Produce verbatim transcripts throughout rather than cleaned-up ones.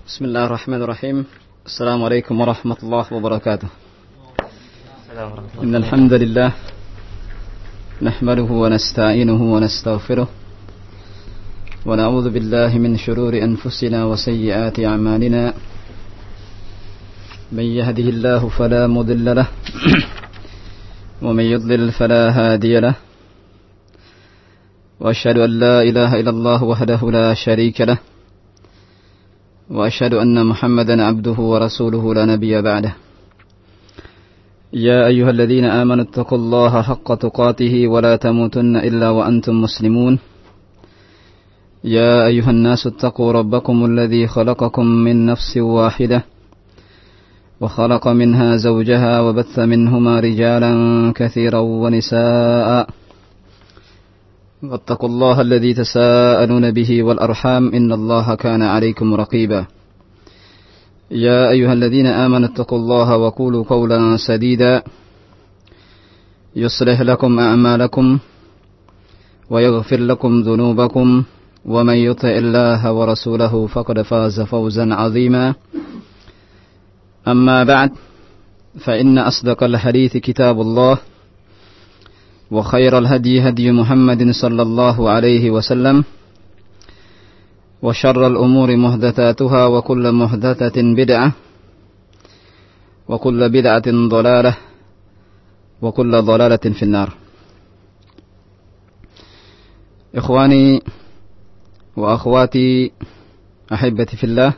Bismillahirrahmanirrahim. Assalamualaikum warahmatullahi wabarakatuh. Innal hamdalillah nahmaduhu wa nasta'inuhu wa nastaghfiruh wa na'udzu billahi min shururi anfusina wa sayyiati a'malina. Man yahdihillahu fala mudilla lahu wa man yudlil fala hadiya lahu. Wa asyhadu an la ilaha illallah wahdahu la syarika lahu. وأشهد أن محمدا عبده ورسوله لا نبي بعده. يا أيها الذين آمنوا اتقوا الله حق تقاته ولا تموتن إلا وأنتم مسلمون. يا أيها الناس اتقوا ربكم الذي خلقكم من نفس واحدة وخلق منها زوجها وبث منهما رجالا كثيرا ونساء واتقوا الله الذي تساءلون به والأرحام إن الله كان عليكم رقيبا. يا أيها الذين آمنوا اتقوا الله وقولوا قولا سديدا يصلح لكم أعمالكم ويغفر لكم ذنوبكم ومن يطع الله ورسوله فقد فاز فوزا عظيما. أما بعد فإن أصدق الحديث كتاب الله وخير الهدي هدي محمد صلى الله عليه وسلم وشر الأمور محدثاتها وكل محدثة بدعة وكل بدعة ضلالة وكل ضلالة في النار. إخواني وأخواتي أحبتي في الله،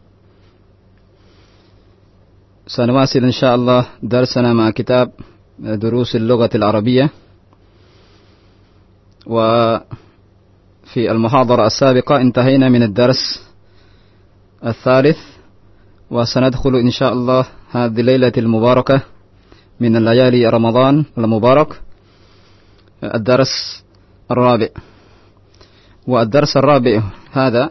سنواصل إن شاء الله درسنا مع كتاب دروس اللغة العربية. وفي المحاضرة السابقة انتهينا من الدرس الثالث، وسندخل إن شاء الله هذه الليلة المباركة من الليالي رمضان المبارك الدرس الرابع. والدرس الرابع هذا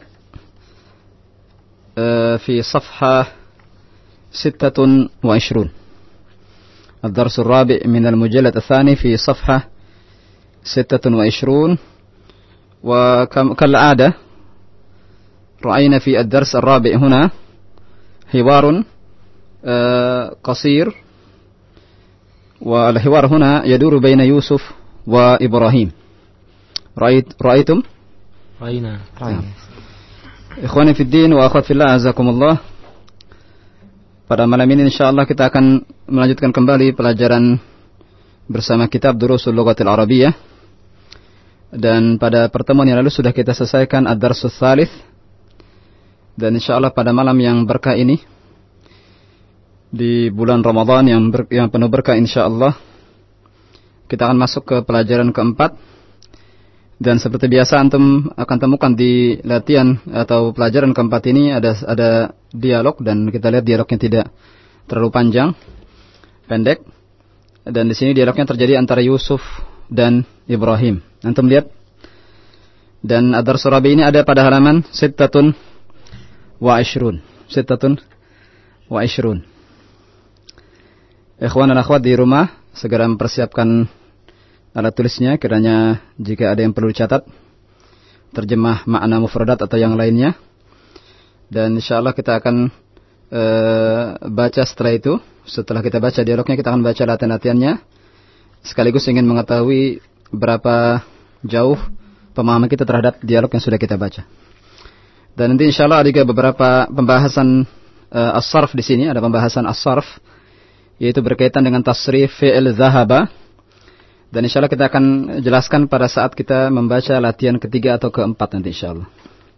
في صفحة ستة وعشرون. الدرس الرابع من المجلد الثاني في صفحة ستة وعشرون. وكالعادة رأينا في الدرس الرابع هنا حوار قصير، والحوار هنا يدور بين يوسف وإبراهيم. رأيت رأيتم؟ رأينا. Ikhwani fi din wa akhwat fillah, azakumullah. Pada malam ini insyaallah kita akan melanjutkan kembali pelajaran bersama kitab Durusul Lughatil Arabiyyah. Dan pada pertemuan yang lalu sudah kita selesaikan ad-darsus tsalits. Dan insyaallah pada malam yang berkah ini di bulan Ramadan yang ber, yang penuh berkah insyaallah kita akan masuk ke pelajaran keempat. Dan seperti biasa antum akan temukan di latihan atau pelajaran keempat ini ada ada dialog, dan kita lihat dialognya tidak terlalu panjang, pendek. Dan di sini dialognya terjadi antara Yusuf dan Ibrahim. Antum lihat. Dan ad-darsul rabi ini ada pada halaman sittatun wa ishrun. Sittatun wa ishrun. Ikhwan dan akhwat di rumah segera mempersiapkan alat tulisnya, kiranya jika ada yang perlu dicatat, terjemah makna mufradat atau yang lainnya. Dan insyaallah kita akan uh, baca setelah itu. Setelah kita baca dialognya, kita akan baca latihan-latihannya. Sekaligus ingin mengetahui berapa jauh pemahaman kita terhadap dialog yang sudah kita baca. Dan nanti insyaallah ada juga beberapa pembahasan uh, as-sarf di sini. Ada pembahasan as-sarf, yaitu berkaitan dengan tasrif fi'il dhahaba. Dan insyaallah kita akan jelaskan pada saat kita membaca latihan ketiga atau keempat nanti insyaallah.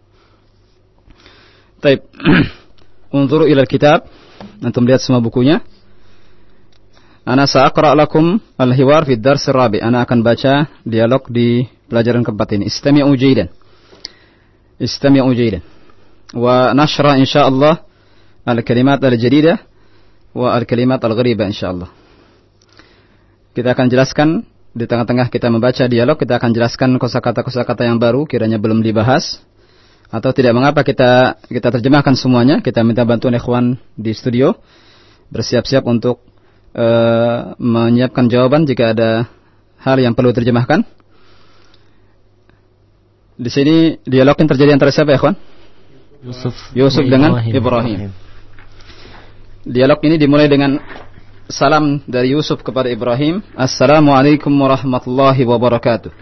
Baik. Unzuru ila al-kitab. Antum lihat semua bukunya. Ana sa'aqra' lakum al-hiwar fi ad-dars ar-rabi'. Ana akan baca dialog di pelajaran keempat ini. Istami'u jaydan. Istami'u jaydan. Wa nashra insyaallah al-kalimat al-jadidah wa al-kalimat al-gharibah insyaallah. Kita akan jelaskan di tengah-tengah kita membaca dialog, kita akan jelaskan kosakata-kosakata yang baru kiranya belum dibahas atau tidak mengapa kita kita terjemahkan semuanya. Kita minta bantuan ikhwan di studio bersiap-siap untuk Uh, menyiapkan jawaban jika ada hal yang perlu terjemahkan. Di sini dialog yang terjadi antara siapa ya, ikhwan? Yusuf, Yusuf dengan Ibrahim. Ibrahim. Dialog ini dimulai dengan salam dari Yusuf kepada Ibrahim. Assalamualaikum warahmatullahi wabarakatuh.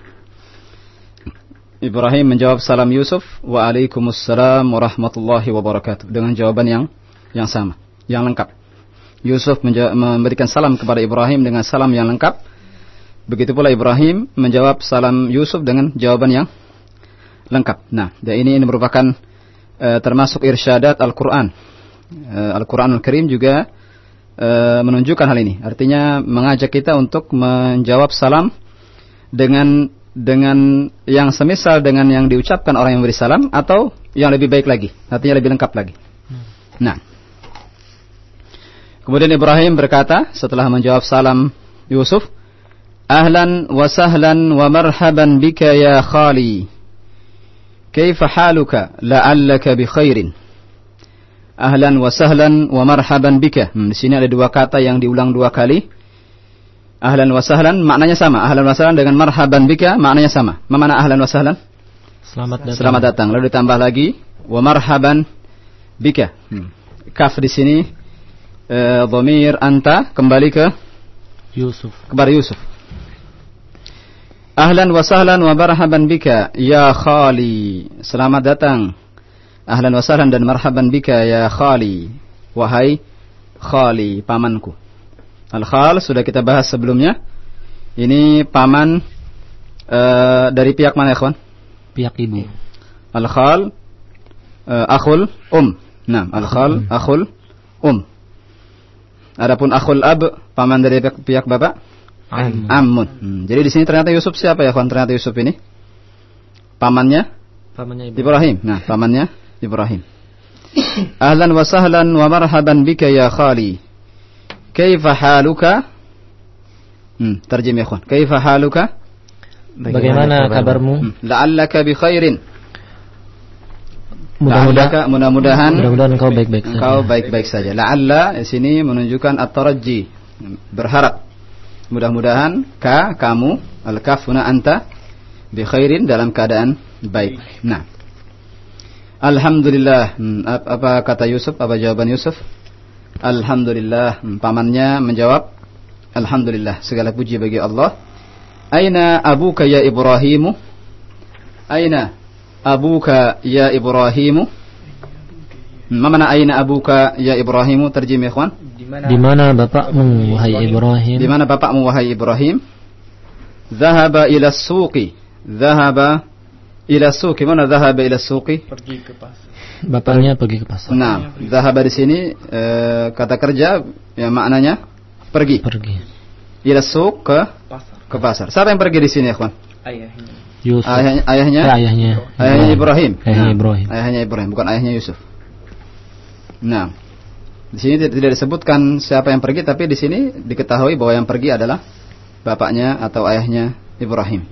Ibrahim menjawab salam Yusuf, waalaikumsalam warahmatullahi wabarakatuh, dengan jawaban yang yang sama, yang lengkap. Yusuf menjawab, memberikan salam kepada Ibrahim dengan salam yang lengkap. Begitu pula Ibrahim menjawab salam Yusuf dengan jawaban yang lengkap. Nah, dan ini, ini merupakan uh, termasuk irsyadat Al-Quran. Uh, Al-Quranul Karim juga uh, menunjukkan hal ini. Artinya mengajak kita untuk menjawab salam dengan dengan yang semisal dengan yang diucapkan orang yang beri salam, atau yang lebih baik lagi, artinya lebih lengkap lagi. Nah, kemudian Ibrahim berkata setelah menjawab salam Yusuf, ahlan wa sahlan wa marhaban bika ya khali, kaifa haluka la'allaka bi khairin. Ahlan wa sahlan wa marhaban bika. Hmm, di sini ada dua kata yang diulang dua kali. Ahlan wa sahlan maknanya sama. Ahlan wa sahlan dengan marhaban bika maknanya sama. Mana ahlan wa sahlan? Selamat datang. Selamat datang. Lalu ditambah lagi wa marhaban bika. Hmm. Kaf di sini uh, dhamir anta kembali ke Yusuf. Kepada Yusuf. Ahlan wa sahlan wa marhaban bika ya khali. Selamat datang. Ahlan wa sahlan dan marhaban bika ya khali. Wahai khali, pamanku. Al-khal sudah kita bahas sebelumnya. Ini paman uh, dari pihak mana, ikhwan? Pihak ibu. Al-khal uh, akhul um. Nah, al-khal akhul um. Adapun akhul ab, paman dari pihak, pihak bapak? Am. Ammun. Hmm. Jadi di sini ternyata Yusuf siapa ya, ikhwan? Ternyata Yusuf ini pamannya? Pamannya Ibrahim. Ibrahim. Nah, pamannya Ibrahim. Ahlan wa sahlan wa marhaban bika ya khali. Kaifa haluka? Hmm, terjemah ya, ikhwan. Kaifa haluka? Bagaimana kabarmu? Hmm. La'allaka bi khairin. Mudah-mudahan mudah-mudahan mudah-mudahan engkau baik-baik saja. Engkau baik-baik saja. La'alla di sini menunjukkan at-tarajji, berharap. Mudah-mudahan ka kamu, al-kafuna anta, bi khairin, dalam keadaan baik. Nah. Alhamdulillah. Hmm, apa kata Yusuf? Apa jawaban Yusuf? Alhamdulillah. Hmm, pamannya menjawab, alhamdulillah, segala puji bagi Allah. Aina abuka ya Ibrahimu? Aina abuka ya Ibrahimu? Hmm, mana aina abuka ya Ibrahimu? Terjemah ikhwan. Di mana bapakmu wahai Ibrahim? Di mana bapakmu wahai Ibrahim? Zahaba ila suqi. Zahaba ila suqi. Mana zahaba ila suqi? Pergi ke pasar. Bapaknya pergi ke pasar. Nah, zahaba di sini e, kata kerja yang maknanya pergi. Pergi. Ila suq, ke pasar. Ke pasar. Siapa yang pergi di sini, ikhwan? Ayahnya. Yusuf. Ayahnya ayahnya? Ya, ayahnya. Ayahnya Ibrahim. Ayahnya Nah, Ibrahim. Ayahnya Ibrahim, bukan ayahnya Yusuf. Nah, di sini tidak disebutkan siapa yang pergi, tapi di sini diketahui bahwa yang pergi adalah bapaknya atau ayahnya Ibrahim.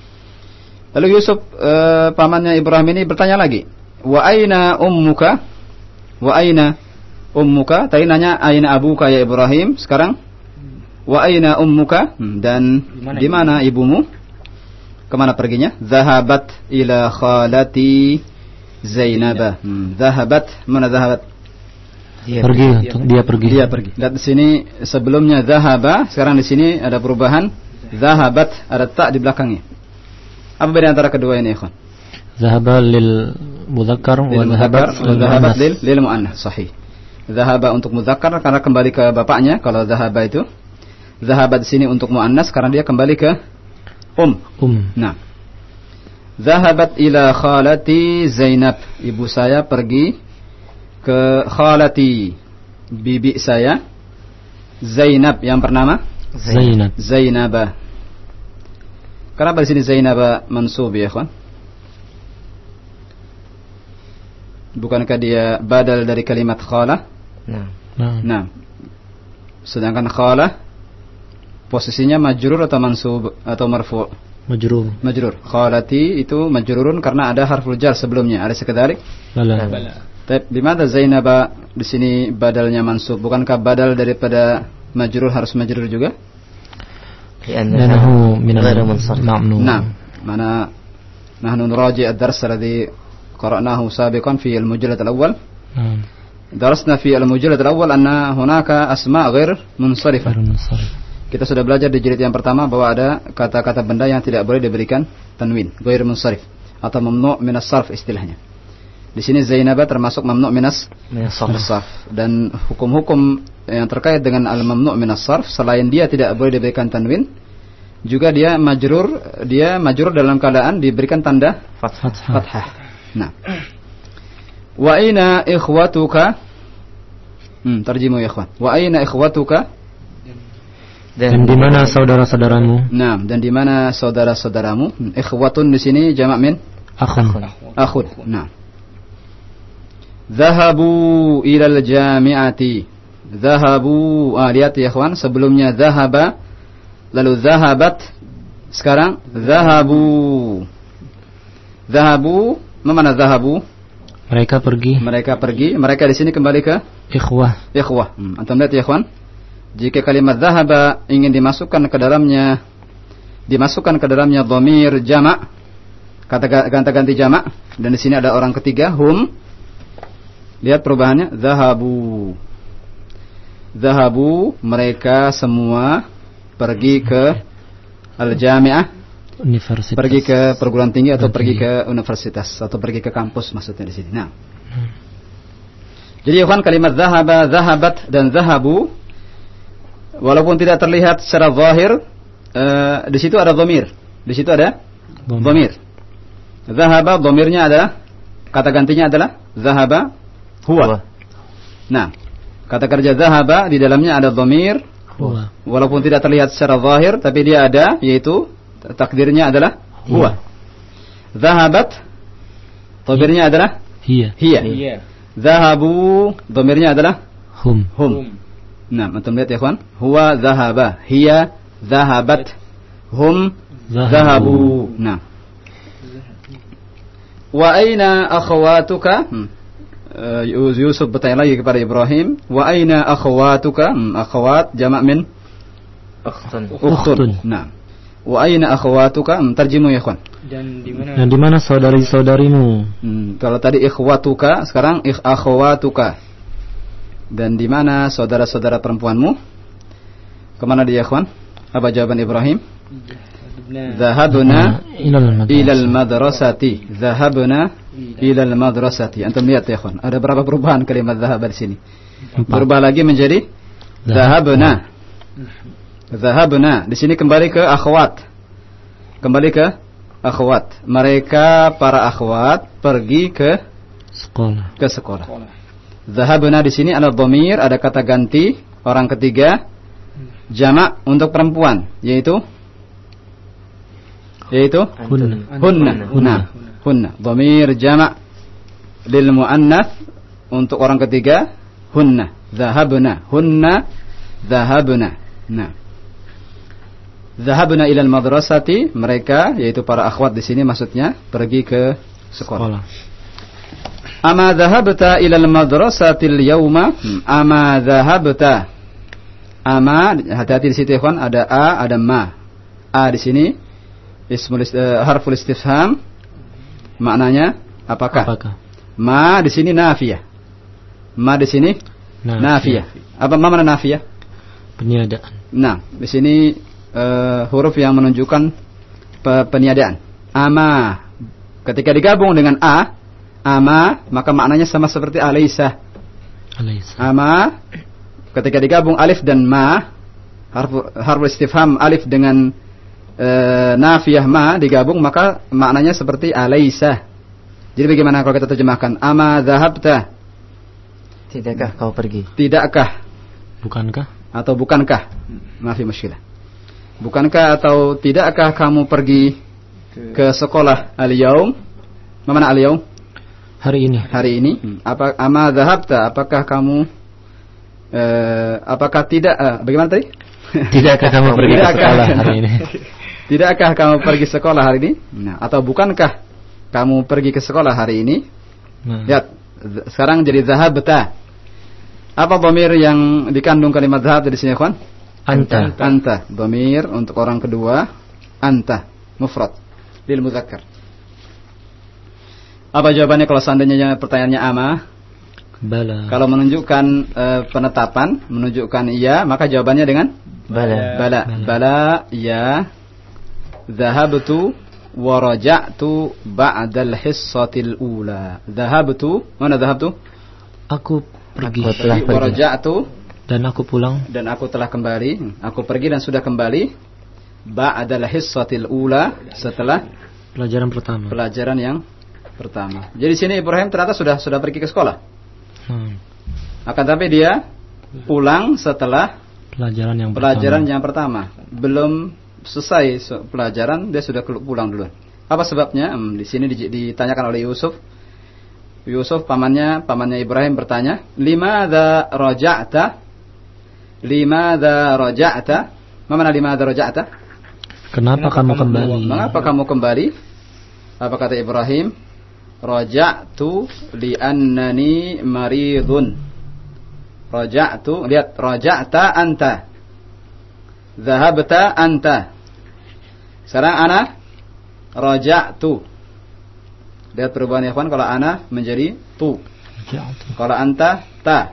Lalu Yusuf e, pamannya Ibrahim ini bertanya lagi, wa aina ummuka? Wa aina ummuka? Tadi nanya aina abuka ya Ibrahim. Sekarang wa aina ummuka? Dan di mana ibumu? Kemana perginya? Zahabat ila khalati Zainabah. Hmm, zahabat, mana zahabat? Dia pergi, dia, dia pergi. Dia pergi. Lihat di sini sebelumnya zahaba, sekarang di sini ada perubahan zahabat, ada ta di belakangnya. Apa beda antara kedua ini, ikhwan? Zahaba lil mudzakkar wa zahabat lil lil muannas. Sahih. Zahaba untuk mudzakkar karena kembali ke bapaknya, kalau zahaba itu. Zahabat di sini untuk muannas karena dia kembali ke um. Um. Nah. Zahabat ila khalati Zainab. Ibu saya pergi ke khalati, bibi saya Zainab yang bernama Zainab. Zainabah. Kenapa di sini Zainabah mansub ya, ikhwan? Bukankah dia badal dari kalimat khala? Nah. Nah. Nah. Sedangkan khala posisinya majrur atau mansub atau marfu'? Majrur. Majrur. Khalati itu majrurun karena ada harful jar sebelumnya. Ada sekedar? Bala. Bala. Tapi di mana Zainabah di sini badalnya mansub? Bukankah badal daripada majrur harus majrur juga? Lanahu min al-mansub. Nah, mana nahnu nuraji ad-dars alladhi قرأناه سابقا في المجلد الأول. نعم. درسنا في المجلد الأول أن هناك أسماء غير منصرفة. غير منصرف. Kita sudah belajar di jilid yang pertama bahwa ada kata-kata benda yang tidak boleh diberikan tanwin, ghair munsharif atau mamnu' minas sarf istilahnya. Di sini Zainabah termasuk mamnu' minas sarf, dan hukum-hukum yang terkait dengan al-mamnu' minas sarf selain dia tidak boleh diberikan tanwin, juga dia majrur, dia majrur dalam keadaan diberikan tanda fathah. fathah. Nah. Wa aina ikhwatuka? Hmm, terjemah ya ikhwan. Wa aina ikhwatuka? Dan di mana saudara-saudaramu? Nah, dan di mana saudara-saudaramu? Ikhwatun di sini jamak min Akhun. akhun. Nah. Zahabu ilal jami'ati. Zahabu. Ah, lihat ya ikhwan, sebelumnya zahaba, lalu zahabat, sekarang zahabu. Zahabu, mana zahabu? Mereka pergi. Mereka pergi. Mereka di sini kembali ke Ikhwah. ikhwah. Hmm. Antum lihat ya ikhwan, jika kalimat zahaba ingin dimasukkan ke dalamnya dimasukkan ke dalamnya dhamir jamak, kata ganti ganti jamak, dan di sini ada orang ketiga hum. Lihat perubahannya, zahabu. Zahabu, mereka semua pergi ke al-jami'ah, Universitas. pergi ke perguruan tinggi atau pergi Pergi. ke universitas atau pergi ke kampus maksudnya di sini. Nah. Jadi ikhwan, kalimat zahaba, zahabat dan zahabu walaupun tidak terlihat secara zahir, uh, di situ ada dhamir. Di situ ada dhamir. Zahaba, dhamirnya adalah, kata gantinya adalah zahaba huwa. Nah, kata kerja zahaba di dalamnya ada dhamir Huwa. walaupun tidak terlihat secara zahir, tapi dia ada, yaitu takdirnya adalah huwa. Zahabat, dhamirnya adalah Hiya. hiya. Zahabu, dhamirnya adalah Hum. hum. Nah, antum lihat ya kawan, huwa zahaba, hiya zahabat, hum zahabu. Nah. Wa aina akhawatuka? Hmm. Uh, Yusuf bertanya lagi kepada Ibrahim, wa aina akhawatuka? Hmm, akhawat jamak min Ukhtun. ukhtun. Nah. Wa aina akhawatuka? Hmm, terjemah ya kawan. Dan di mana? Dan di mana saudari-saudarimu? Hmm, kalau tadi ikhwatuka, sekarang ikh akhawatuka. Dan di mana saudara-saudara perempuanmu? Kemana dia, ikhwan? Apa jawaban Ibrahim? Zahabna ilal madrasati. Zahabna ilal madrasati. Antum lihat ya, ikhwan, ada berapa perubahan kalimat zahab di sini? Empat. Berubah lagi menjadi zahabna. Zahabna. Di sini kembali ke akhwat. Kembali ke akhwat. Mereka para akhwat pergi ke Sekolah. ke sekolah. Zahabna di sini ada dhamir, ada kata ganti orang ketiga jamak untuk perempuan, yaitu yaitu Hunna. hunna. Nah, hunna. Dhamir jamak lil muannats untuk orang ketiga hunna. Zahabna, hunna zahabna. Nah. Zahabna ilal madrasati, mereka yaitu para akhwat di sini maksudnya pergi ke sekolah. Sekolah. Ama dhahabta ilal madrasatil yawma? Ama dhahabta. Ama, hati-hati di situ ya kawan, ada a, ada ma. A di sini ismul uh, harful istifham, maknanya apakah? Apakah? Ma di sini nafiyah. Ma di sini Nafiyah. nafiyah. Apa ma mana nafiyah? Peniadaan. Nah, di sini uh, huruf yang menunjukkan pe peniadaan. Ama ketika digabung dengan a, ama, maka maknanya sama seperti alaysa. Alaysa. Ama ketika digabung alif dan ma, harfu harfu istifham alif dengan e, nafiyah ma digabung, maka maknanya seperti alaysa. Jadi bagaimana kalau kita terjemahkan? Ama dhahabta? Tidakkah kau pergi? Tidakkah Bukankah? atau bukankah? Maafi muskilah. Bukankah atau tidakkah kamu pergi ke sekolah al-yaum? Mana al-yaum? Hari ini. Hari ini. Apa ama dhahabta? Apakah kamu eh, apakah tidak eh, bagaimana tadi? Tidakkah kamu pergi ke Tidakkah- sekolah hari ini? Tidakkah kamu pergi sekolah hari ini? Nah, atau bukankah kamu pergi ke sekolah hari ini? Nah. Lihat, z- sekarang jadi dhahabta. Apa dhamir yang dikandung kalimat dhahab di sini, kawan? Anta. Anta. Dhamir untuk orang kedua, anta, mufrad lil mudzakkar. Apa jawabannya kalau seandainya pertanyaannya ama? Bala. Kalau menunjukkan uh, penetapan, menunjukkan iya, maka jawabannya dengan Bala. bala. Bala, ya. Dhahabtu wa raja'tu ba'dal hissatil ula. Dhahabtu, mana dhahabtu? Aku pergi. Aku telah Wa pergi. raja'tu, Dan aku pulang. dan aku telah kembali. Aku pergi dan sudah kembali. Ba'dal hissatil ula, setelah Pelajaran pertama. pelajaran yang pertama. Jadi sini Ibrahim ternyata sudah sudah pergi ke sekolah. Hmm. Akan tapi dia pulang setelah Pelajaran yang pelajaran pertama. yang pertama. Belum selesai so- pelajaran, dia sudah kelu- pulang duluan. Apa sebabnya? Hmm, di sini di- ditanyakan oleh Yusuf. Yusuf pamannya, pamannya Ibrahim bertanya, "Limadza raja'ta?" "Limadza raja'ta?" Mana limadza raja'ta? Kenapa kamu kembali? Mengapa kamu kembali? Apa kata Ibrahim? Raja'tu li'annani maridun. Raja'tu, lihat, raja'ta anta. Dhahabta anta. Sekarang ana raja'tu. Lihat perubahan ya kawan, kalau ana menjadi tu. Kalau anta ta.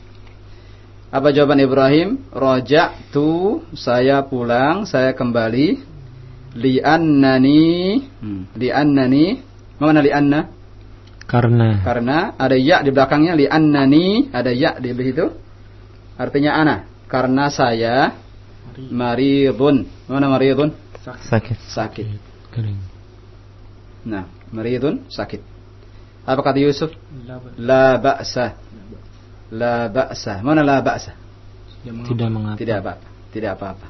Apa jawaban Ibrahim? Raja'tu, saya pulang, saya kembali. Li'annani, hmm. li'annani, mana li'anna? Karena. Karena ada ya di belakangnya, li'annani, ada ya di situ. Artinya ana, karena saya maridun. Mana maridun? Sakit. Sakit. Kering. Nah, maridun, sakit. Apa kata Yusuf? La ba'sa. La ba'sa. Mana la ba'sa? Tidak mengapa. Tidak apa, tidak apa-apa.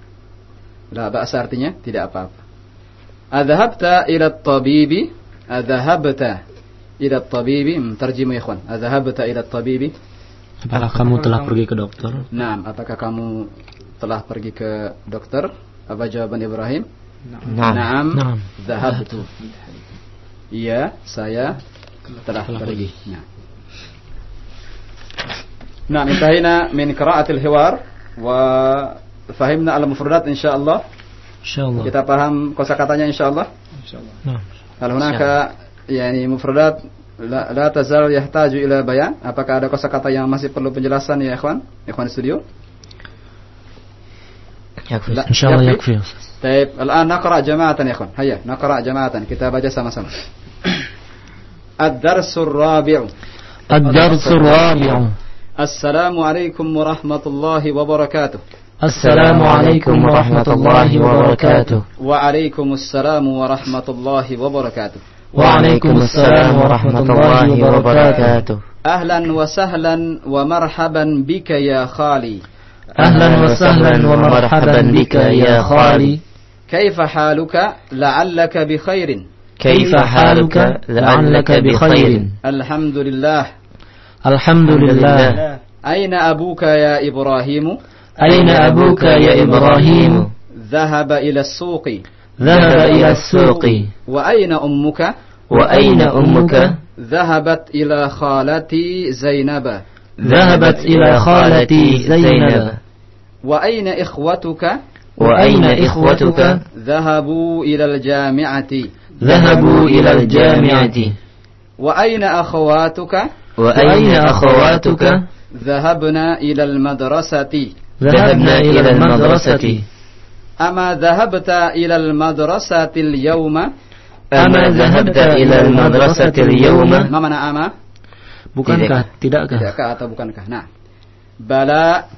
La ba'sa artinya tidak apa-apa. Adhabta ila at-tabibi? Adhabta ila at-tabibi? Terjemah ya ikhwan. Adhabta ila at-tabibi? Apakah kamu telah pergi ke dokter? Naam, apakah kamu telah pergi ke dokter? Apa jawaban Ibrahim? Naam. Naam. Naam. Dhahabtu. Iya, saya telah Telah pergi. Nah. Nah, intahina min qira'atil hiwar wa fahimna al-mufradat insyaallah. Insyaallah. Kita paham kosakatanya insyaallah. Nah. Hal hunaka yani mufradat la, la tazal yahtaju ila bayan. Apakah ada kosakata yang masih perlu penjelasan ya ikhwan? Ikhwan studio? Yakfi. La, Insyaallah yakfi. yakfi. طيب الآن نقرأ جماعة يا إخوان. هيا نقرأ جماعة كتاب جسم سما. الدرس الرابع. الدرس الرابع. السلام عليكم ورحمة الله وبركاته. السلام عليكم ورحمة الله وبركاته. وعليكم السلام ورحمة الله وبركاته. وعليكم السلام ورحمة الله وبركاته. أهلا وسهلا ومرحبا بك يا خالي. أهلا وسهلا ومرحبا بك يا خالي. كيف حالك؟ لعلك بخير. كيف حالك؟ لعلك بخير. الحمد لله. الحمد لله. أين أبوك يا إبراهيم؟ أين أبوك يا إبراهيم؟ ذهب إلى السوق. ذهب إلى السوق. وأين أمك؟ وأين أمك؟ ذهبت إلى خالتي زينب. ذهبت إلى خالتي زينب. وأين إخوتك؟ وأين إخوتك؟ ذهبوا إلى الجامعة. ذهبوا إلى الجامعة. وأين أخواتك؟ وأين أخواتك؟ ذهبنا إلى المدرسة. ذهبنا إلى المدرسة. أما ذهبت إلى المدرسة اليوم؟ أما ذهبت إلى المدرسة اليوم؟ ما معنى أما؟ Bukankah? Tidakkah? Tidakkah atau bukankah? Nah. Bala.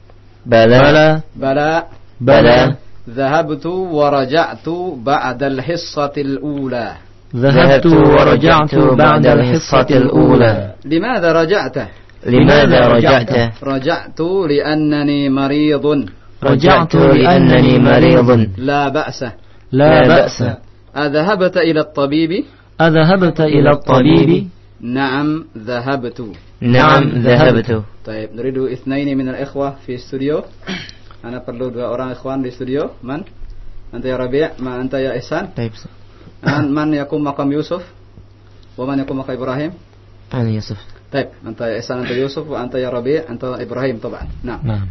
بلى. Bala. بلى. ذهبت ورجعت بعد الحصة الأولى. ذهبت ورجعت بعد الحصة الأولى. لماذا رجعت؟ لماذا رجعت؟ رجعت لأنني مريض. رجعت لأنني مريض. لا بأس. لا بأس. أذهبت إلى الطبيب؟ أذهبت إلى الطبيب؟ نعم ذهبت. نعم ذهبت. طيب نريد اثنين من الإخوة في استوديو. أنا perlu dua orang ikhwan di studio. Man? Anta ya Rabi', ma anta ya Ihsan. طيب. Man man yakum maqam Yusuf? Wa man yakum maqam Ibrahim? أنا يوسف. طيب أنت يا إحسان، أنت يوسف، وأنت يا ربيع، أنت إبراهيم طبعا. نعم. نعم.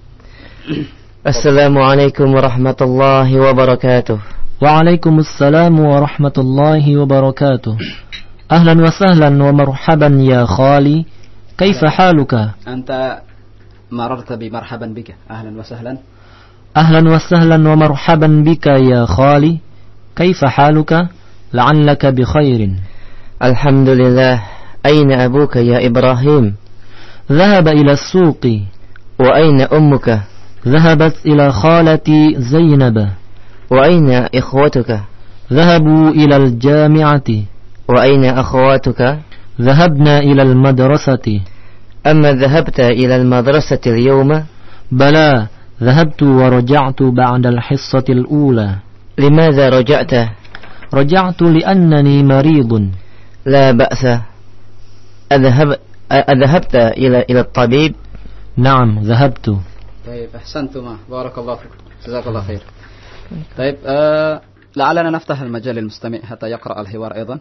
السلام عليكم ورحمة الله وبركاته. وعليكم السلام ورحمة الله وبركاته. أهلا وسهلا ومرحبا يا خالي كيف حالك؟ أنت مررت بمرحبا بك. أهلا وسهلا. أهلا وسهلا ومرحبا بك يا خالي كيف حالك؟ لعلك بخير. الحمد لله. أين أبوك يا إبراهيم؟ ذهب إلى السوق. وأين أمك؟ ذهبت إلى خالتي زينب. وأين إخوتك؟ ذهبوا إلى الجامعة. وأين أخواتك؟ ذهبنا إلى المدرسة. أما ذهبت إلى المدرسة اليوم؟ بلى، ذهبت ورجعت بعد الحصة الأولى. لماذا رجعت؟ رجعت لأنني مريض. لا بأس. أذهب أذهبت إلى إلى الطبيب؟ نعم ذهبت. طيب أحسنتما بارك الله فيك جزاك الله خير. طيب آه لعلنا نفتح المجال للمستمع حتى يقرأ الحوار أيضا.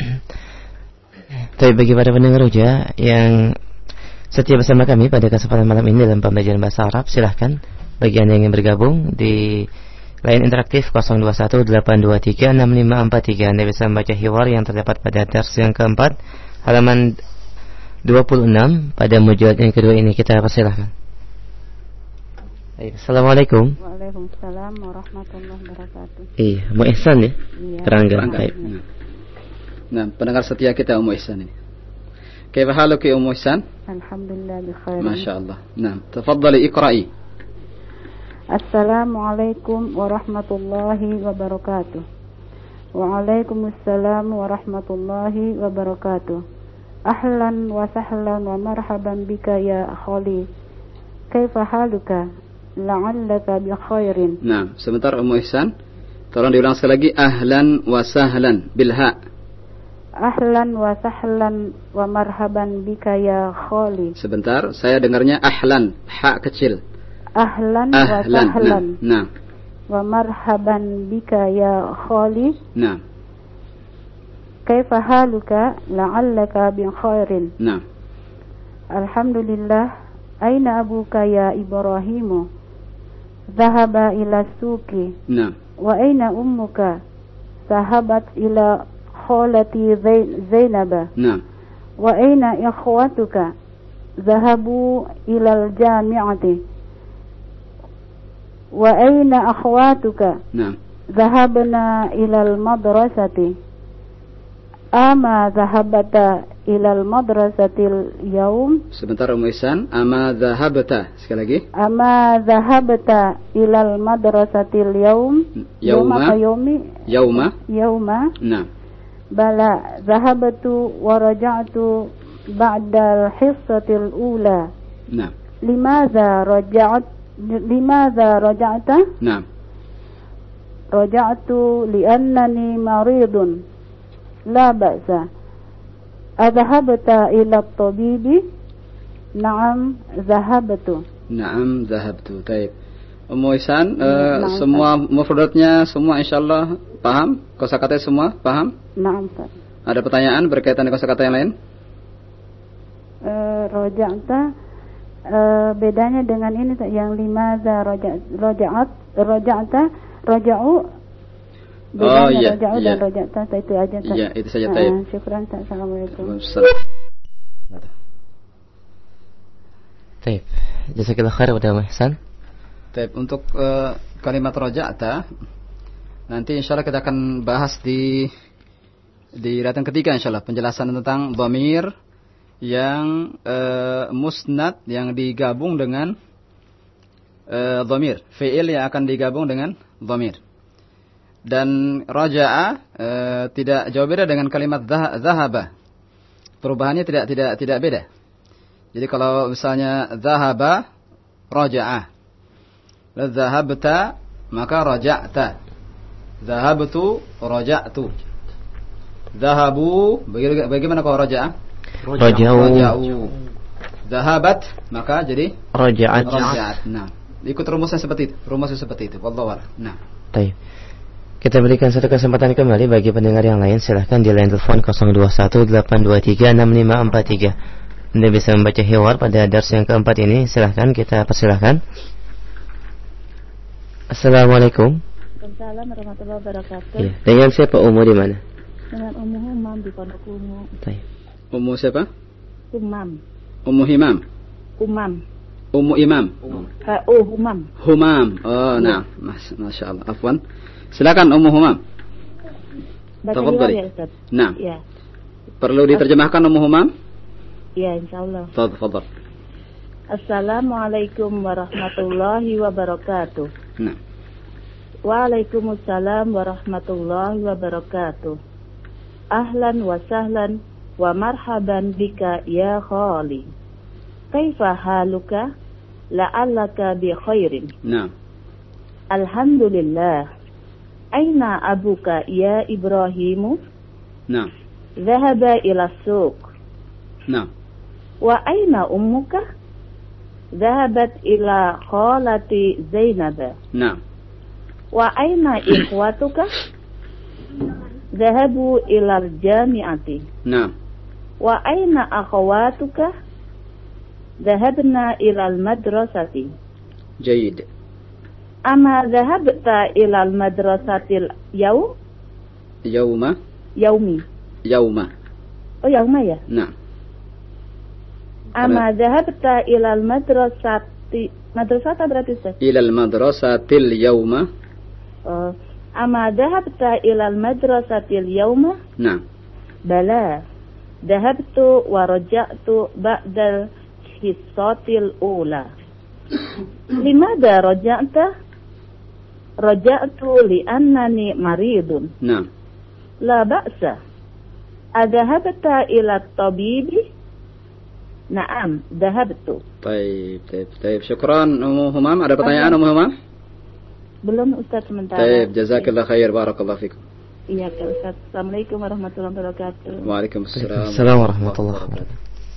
Tapi bagi para pendengar Roja yang setia bersama kami pada kesempatan malam ini dalam pembelajaran bahasa Arab, silahkan bagi Anda yang ingin bergabung di line interaktif nol dua satu delapan dua tiga enam lima empat tiga. Anda bisa membaca hiwar yang terdapat pada dars yang keempat halaman dua puluh enam pada mujalad yang kedua ini. Kita persilahkan. Assalamualaikum. Waalaikumsalam warahmatullahi wabarakatuh. Iya, Mu Ihsan ya? Iya. Kerangga. Baik. Nah, pendengar setia kita Ummu Ihsan ini. Kaifa haluki Ummu Ihsan? Alhamdulillah bi khair. Masyaallah. Nah, tafadhali iqra'i. Assalamualaikum warahmatullahi wabarakatuh. Waalaikumsalam warahmatullahi wabarakatuh. Ahlan wa sahlan wa marhaban bika ya khali. Kaifa haluka? La'allaka bi khairin. Nah, sebentar Ummu Ihsan. Tolong diulang sekali lagi. Ahlan wa sahlan bil ha. Ahlan wa sahlan wa marhaban bika ya khali. Sebentar, saya dengarnya ahlan, ha kecil. Ahlan, ahlan wa sahlan. Nah, nah. Wa marhaban bika ya khali. Nah. Kaifa haluka? La'allaka bi khairin. Nah. Alhamdulillah. Aina abuka ya Ibrahimu? Dhahaba ila suki. Nah. Wa aina ummuka? Zahabat ila khalati Zainab. Nah. Wa aina ikhwatuka? Zahabu ila al-jami'ati. Wa aina akhwatuka? Nah. Zahabna ila al-madrasati. Ama zahabata ila al-madrasati al-yawm? Sebentar Ummu Ihsan. Ama dhahabta. Sekali lagi. Ama zahabta ila al-madrasati al-yawm? Yauma. Yaumi? Yauma. Yauma. Nah. Bala zahabtu wa raja'tu ba'da al-hissati al-ula. Nah. Limadha raja'at limadha raja'ta? Nah. Raja'tu li'annani maridun. La ba'sa. Adhahabta ila at-tabibi? Na'am, zahabtu. Naam, zahabtu. Baik. Ummu Ihsan, uh, semua mufradatnya semua insyaallah paham? Kosakata semua paham? Naam, Ustaz. Ada pertanyaan berkaitan dengan kosakata yang lain? Uh, raja'ta uh, bedanya dengan ini yang limadha raja'at raja'ta raja'u. Bedanya oh iya, raja'u iya. dan raja'ta itu aja. Iya, itu saja. Nah, Taib. syukran. Assalamualaikum. Taib. Jazakallahu khair pada Ummu Ihsan. Taib. Untuk uh, kalimat raja'ta nanti insyaallah kita akan bahas di di ratan ketiga insyaallah penjelasan tentang dhamir yang uh, musnad yang digabung dengan uh, dhamir, fi'il yang akan digabung dengan dhamir. Dan raja'a e, tidak jauh beda dengan kalimat zahaba. Perubahannya tidak tidak tidak beda. Jadi kalau misalnya zahaba raja'a. La zahabta maka raja'ta. Zahabtu raja'tu. Zahabu bagaimana kalau raja'a? Raja'u. Zahabat maka jadi raja'at. Raja'at. Nah, ikut rumusnya seperti itu. Rumusnya seperti itu. Wallahu a'lam. Nah. Baik. Kita berikan satu kesempatan kembali bagi pendengar yang lain. Silahkan di line telepon nol dua satu delapan dua tiga enam lima empat tiga. Anda bisa membaca hiwar pada dars yang keempat ini. Silahkan, kita persilahkan. Assalamualaikum. Waalaikumsalam warahmatullahi wabarakatuh. Ya. Dengan siapa, Umu di mana? Dengan Ummu Humam di Pondok Ungu. Baik. Ummu siapa? Humam. Ummu Himam. Umam. Ummu Imam. Ha, oh, Humam. Humam. Oh, nah, Mas, Masya Allah. Afwan. Silakan Ummu Humam. Baca Tafadhali. ya, Ustaz. Nah. Ya. Perlu diterjemahkan Ummu Humam? Ya, insyaallah. Tafadhal. Assalamualaikum warahmatullahi wabarakatuh. Nah. Waalaikumsalam warahmatullahi wabarakatuh. Ahlan wa sahlan wa marhaban bika ya khali. Kaifa haluka? La'allaka bi khairin. Nah. Alhamdulillah. Aina abuka ya Ibrahimu? Nah. Dhahaba ila suq. Nah. Wa aina ummuka? Dhahabat ila khalati Zainab. Nah. Wa aina ikhwatuka? Dhahabu ila al-jami'ati. Nah. Wa aina akhawatuka? Dhahabna ila al-madrasati. Jayyid. Ama dhahabta ila al-madrasati al-yawm? Yawma. Yaumi. Yawma. Oh, yauma ya? Nah. Ama dhahabta ila al-madrasati. Madrasata berarti Ustaz? Ila al-madrasatil yawma. Uh, ama dhahabta ila al-madrasati al-yawma? Nah. Bala. Dhahabtu wa raja'tu ba'dal hissatil ula. Limada raja'ta? Raja'tu li'annani maridun. Nah. La ba'sa. Adhahabta ila tabibi? Naam, dhahabtu. Taib, taib, taib. Syukran Ummu Humam. Ada pertanyaan Ummu Humam? Belum Ustaz sementara. Taib, jazakallah khair, barakallah fikum. Iya Kak Ustaz. Assalamualaikum warahmatullahi wabarakatuh. Waalaikumsalam. Assalamualaikum warahmatullahi wabarakatuh.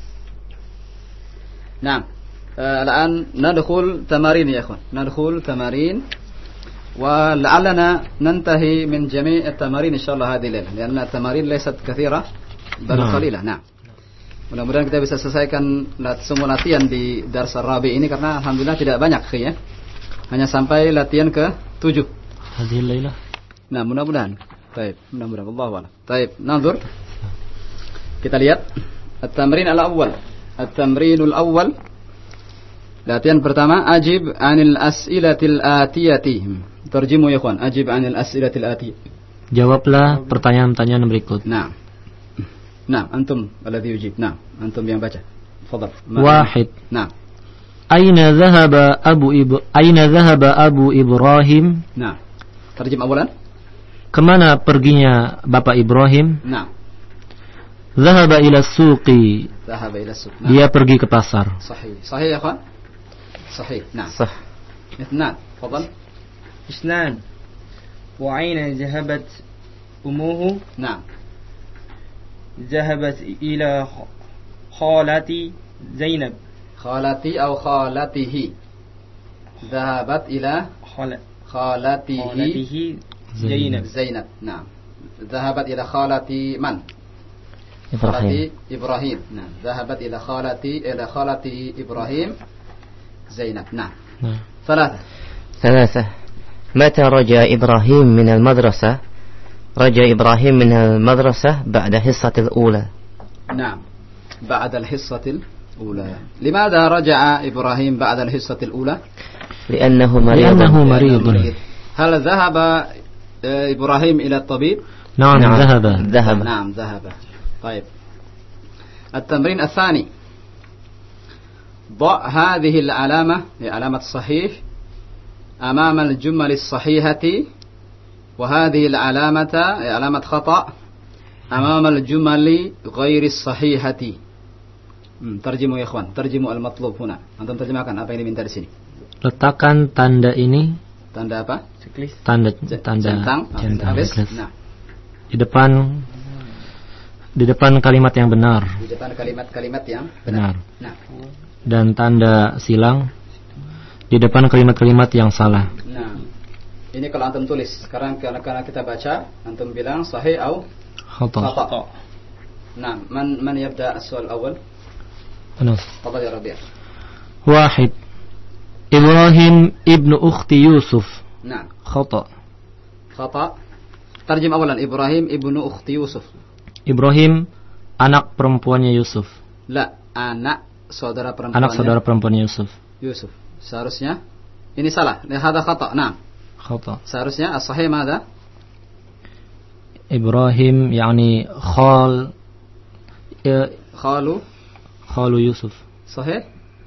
نعم الآن ندخل تمارين يا أخوان ندخل تمارين ولعلنا ننتهي من جميع التمارين إن شاء الله هذه الليلة لأن التمارين ليست كثيرة بل قليلة. نعم mudah-mudahan kita bisa selesaikan semua latihan di Dars Rabi ini karena alhamdulillah tidak banyak ya. Hanya sampai latihan ke tujuh. Hadhihi lailah. Nah, mudah-mudahan. Baik, mudah-mudahan Allah wa'ala. Baik, nanzur. Kita lihat at-tamrin al-awwal. At-tamrinul awwal. Latihan pertama, ajib 'anil as'ilatil atiyati. Terjemu ya ikhwan, ajib 'anil as'ilatil atiyati. Jawablah pertanyaan-pertanyaan berikut. Nah. Nah, antum alladhi yujib. Nah, antum yang baca. Tafadhal. Wahid. Nah. Aina dhahaba Abu Ib Aina dhahaba Abu Ibrahim? Nah. Terjem awalan. Kemana perginya Bapak Ibrahim? Nah. Dhahaba ila suqi. Dhahaba ila suq. Nah. Dia pergi ke pasar. Sahih. Sahih ya, kawan? Sahih. Nah. Sah. Ithnan. Tafadhal. Isnan. Wa aina dhahabat ummuhu? Nah. ذهبت إلى خالتي زينب. خالتي أو خالته. ذهبت إلى خال... خالته خالته زينب. زينب. نعم. ذهبت إلى خالتي من؟ إبراهيم. خالتي إبراهيم. نعم. ذهبت إلى خالتي إلى خالتي إبراهيم زينب. نعم. نعم. ثلاثة. ثلاثة. متى رجع إبراهيم من المدرسة؟ رجع إبراهيم من المدرسة بعد الحصة الأولى. نعم بعد الحصة الأولى. لماذا رجع إبراهيم بعد الحصة الأولى؟ لأنه مريض. لأنه مريض. هل ذهب إبراهيم إلى الطبيب؟ نعم, نعم ذهب. ذهب. نعم ذهب. طيب التمرين الثاني ضع هذه العلامة علامة الصحيح أمام الجمل الصحيحة وهذه العلامة علامة خطأ أمام الجمل غير الصحيحة. Terjemu ya ikhwan, terjemu al-matlub huna. Antum terjemahkan apa ini minta di sini. Letakkan tanda ini. Tanda apa? Tanda tanda centang. centang. Nah. Di depan di depan kalimat yang benar. Di depan kalimat-kalimat yang benar. benar. Nah. Dan tanda silang di depan kalimat-kalimat yang salah. Nah. Ini kalau antum tulis, sekarang karena kita baca, antum bilang sahih atau khata. Nah, man man yabda as-su'al awal? Ana. Tafadhal ya Rabi'. Wahid. Ibrahim ibnu ukhti Yusuf. Nah. Khata. Khata. Tarjim awalan. Ibrahim ibnu ukhti Yusuf. Ibrahim anak perempuannya Yusuf. La, anak saudara perempuannya. Anak saudara perempuannya Yusuf. Yusuf. Seharusnya ini salah. Hada khata'. Naam. Khata. Seharusnya as-sahih mada? Ibrahim yani khal ya, Khalu khalu Yusuf. sahih?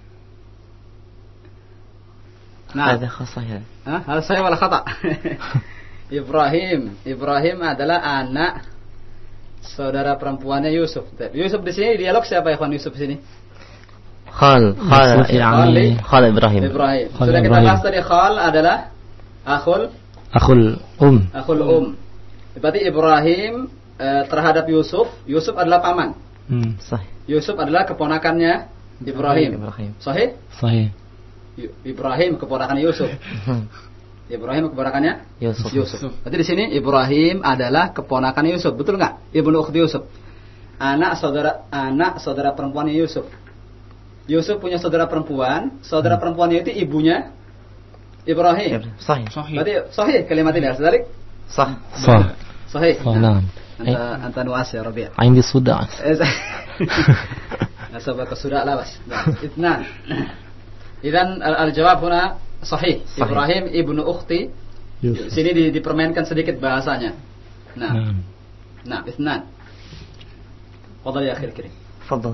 Nah, هذا خصيصا. ha? Hal sahih wala khata'? Ibrahim. Ibrahim adalah anak saudara perempuannya Yusuf. Yusuf di sini dialog siapa ya, Yusuf di sini? خال خال Yusuf yani خال إبراهيم. Ibrahim. Khal Sudah kita Ibrahim. bahas tadi khal adalah akhul akhul um. akhul um. Berarti Ibrahim eh, terhadap Yusuf, Yusuf adalah paman. Hmm. صحيح. Yusuf adalah keponakannya Ibrahim. Ibrahim. Sahih? Sahih. Y- Ibrahim keponakan Yusuf. Ibrahim keponakannya Yusuf. Yusuf. Berarti di sini Ibrahim adalah keponakan Yusuf, betul nggak? Ibnu ukhti Yusuf. Anak saudara anak saudara perempuannya Yusuf. Yusuf punya saudara perempuan, saudara perempuannya itu ibunya Ibrahim. صحيح. Berarti sahih kalimat ini, Saudari? صح. Sah. Sahih. Oh, naam. Anta anta nuas ya Rabi'. عندي صداع. Asabaka sudah lah bas. Itnan. Idzan al-jawab huna sahih. Sahih. Ibrahim ibnu ukhti. Yusuf. Sini di, dipermainkan sedikit bahasanya. Nah, Naam. nah, itnan. Fadal ya akhir kirim. تفضل.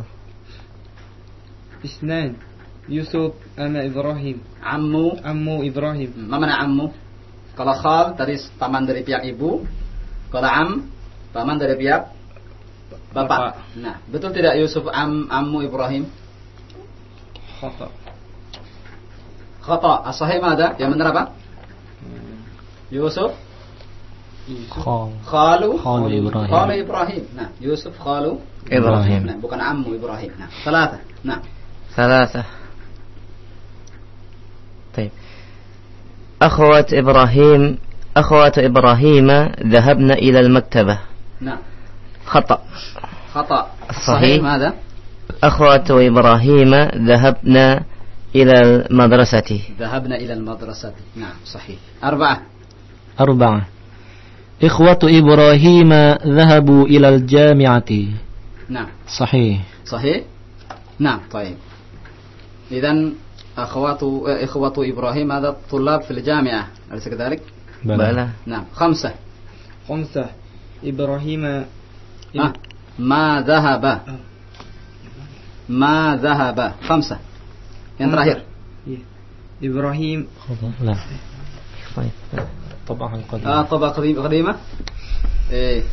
اثنان يوسف أنا إبراهيم Ammu, عمو إبراهيم. ma mana ammu? Kalau khal tadi paman dari pihak ibu. Kalau am paman dari pihak bapak. Bapak. Nah, betul tidak Yusuf am ammu Ibrahim? خطأ. Khata. As-sahih mana? Yang benar apa? Yusuf Khal. khalu Khalu Ibrahim. khalu Ibrahim. Nah, Yusuf khalu إبراهيم. Nah, bukan ammu Ibrahim. Nah, salata. Nah, ثلاثة. طيب. أخوات إبراهيم أخوات إبراهيم ذهبن إلى المكتبة. nah, خطأ. khata. Sahih. ماذا؟ أخوات إبراهيم ذهبن إلى المدرسة. ذهبنا إلى المدرسة. نعم صحيح. أربعة. أربعة. إخوة إبراهيم ذهبوا إلى الجامعة. نعم صحيح. صحيح. نعم طيب. إذن أخوات إخوة إبراهيم هذا طلاب في الجامعة أليس كذلك؟ بلى. نعم. خمسة. خمسة إبراهيم آه. ما ذهب ما ذهب خمسة. Yang terakhir. إبراهيم لا. طيب. طبعا القديم. آه طبعا قديمة قديمة. إيه.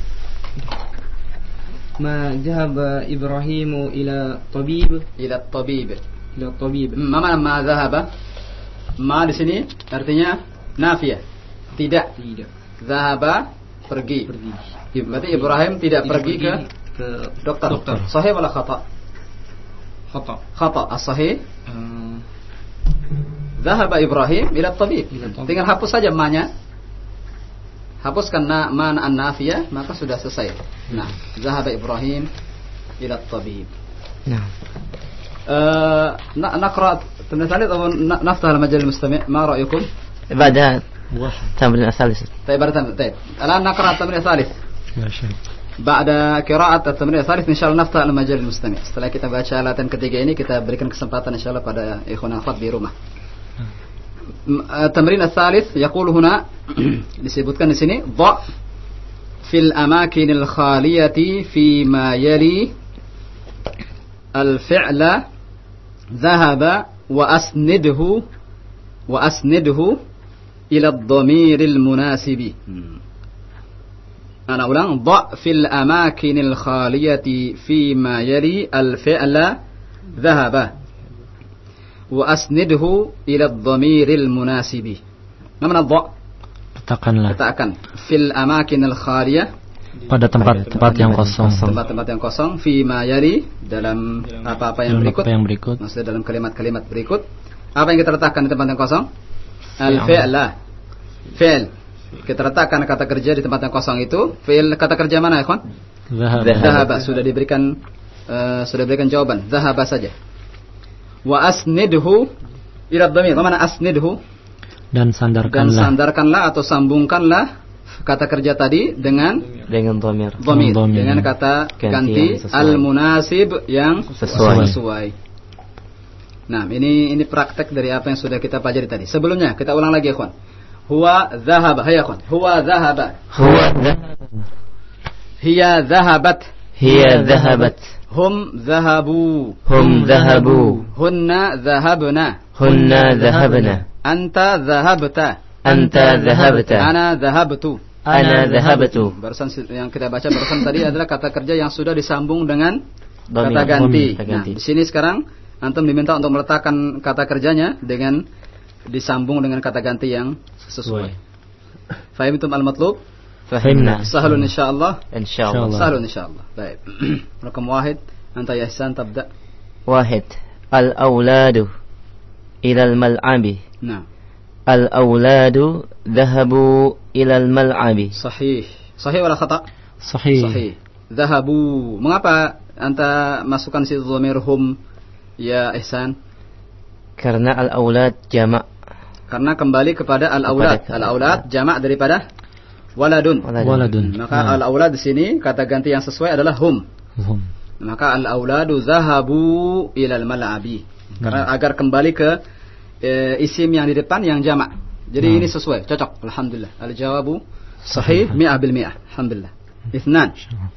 ما ذهب إبراهيم إلى طبيب إلى الطبيب. إلى الطبيب. Ma mana ma dhahaba? Ma di sini artinya nafiyah. Tidak. tidak Dhahaba pergi. pergi Berarti Ibrahim tidak, Tidak pergi ke ke dokter. dokter. Sahih wala khata? خطأ. Khata. As-sahih آه، dhahaba Ibrahim ila tabib. Ila tabib. Tinggal hapus saja ma-nya. Hapuskan na ma an-nafiyah maka sudah selesai. Nah, dhahaba Ibrahim ila tabib. نعم. Uh, نقرأ التمرين الثالث أو نفتح المجال المستمع ما رأيكم؟ بعدها تمرين الثالث. طيب طيب الآن نقرأ التمرين الثالث. ماشي. بعد قراءة التمرين الثالث إن شاء الله نفتح المجال المستمع. Setelah kita baca alatan ketiga ini kita berikan kesempatan insya Allah pada ikhwan akhwat di rumah. التمرين الثالث يقول هنا disebutkan di sini ضع في الأماكن الخالية فيما يلي الفعل ذهب وأسنده وأسنده إلى الضمير المناسب. أنا أقول ضع في الأماكن الخالية فيما يلي الفعل ذهب وأسنده إلى الضمير المناسب. ما معنى ضع؟ Letakkanlah letakkan fil amakinil khaliyah pada tempat-tempat yang kosong. tempat-tempat yang kosong fi ma yali dalam apa-apa yang Dalam berikut apa yang berikut. maksudnya dalam kalimat-kalimat berikut apa yang kita letakkan di tempat yang kosong al fi'la fi'l kita letakkan kata kerja di tempat yang kosong itu fi'l kata kerja mana ya kawan? Zahab. Dhahaba sudah diberikan uh, sudah diberikan jawaban dhahaba saja wa asnidhu ila dhamir mana asnidhu Dan dan sandarkanlah sandarkanlah atau sambungkanlah kata kerja tadi dengan dengan dhamir. dhamir, Dhamir. dengan kata Ganti ganti yang sesuai. al-munasib yang Sesuai. sesuai. Nah, ini ini praktek dari apa yang sudah kita pelajari tadi. Sebelumnya kita ulang lagi, ikhwan. Huwa dhahaba, hayya ikhwan. Huwa dhahaba. Huwa dhahabat. Hiya dhahabat. Hiya dhahabat. Hum dhahabu. Hum dhahabu. Hunna dhahabna. Hunna dhahabna. Anta dhahabta. Anta dhahabta. Ana dhahabtu. Ana dhahabtu. Barusan yang kita baca barusan tadi adalah kata kerja yang sudah disambung dengan Dhamir. kata ganti. Kata Nah, ganti. di sini sekarang antum diminta untuk meletakkan kata kerjanya dengan disambung dengan kata ganti yang sesuai. Fahimtum al-matlub? Fahimna. Sahlun insyaallah. Insyaallah. Sahlun insyaallah. Baik. Rakam wahid. Anta ya Ihsan tabda. Wahid. Al-awladu ila al-mal'abi. Nah. Al-awladu dhahabu ila al-mal'abi. Sahih. Sahih wala khata? Sahih. Sahih. Dhahabu. Mengapa anta masukkan situ dhamir hum ya Ihsan? Karena al-awlad jamak. Karena kembali kepada al-aulad. Kepada- Al-aulad jamak daripada waladun. Waladun. Maka Nah. al-aulad di sini kata ganti yang sesuai adalah hum. Hum. Maka al-auladu zahabu ilal mal'abi. Karena agar kembali ke e, isim yang di depan yang jamak. Jadi Hmm. ini sesuai, cocok. Alhamdulillah. Al-jawabu sahih mi'ah bil mi'ah. Alhamdulillah. Ithnan.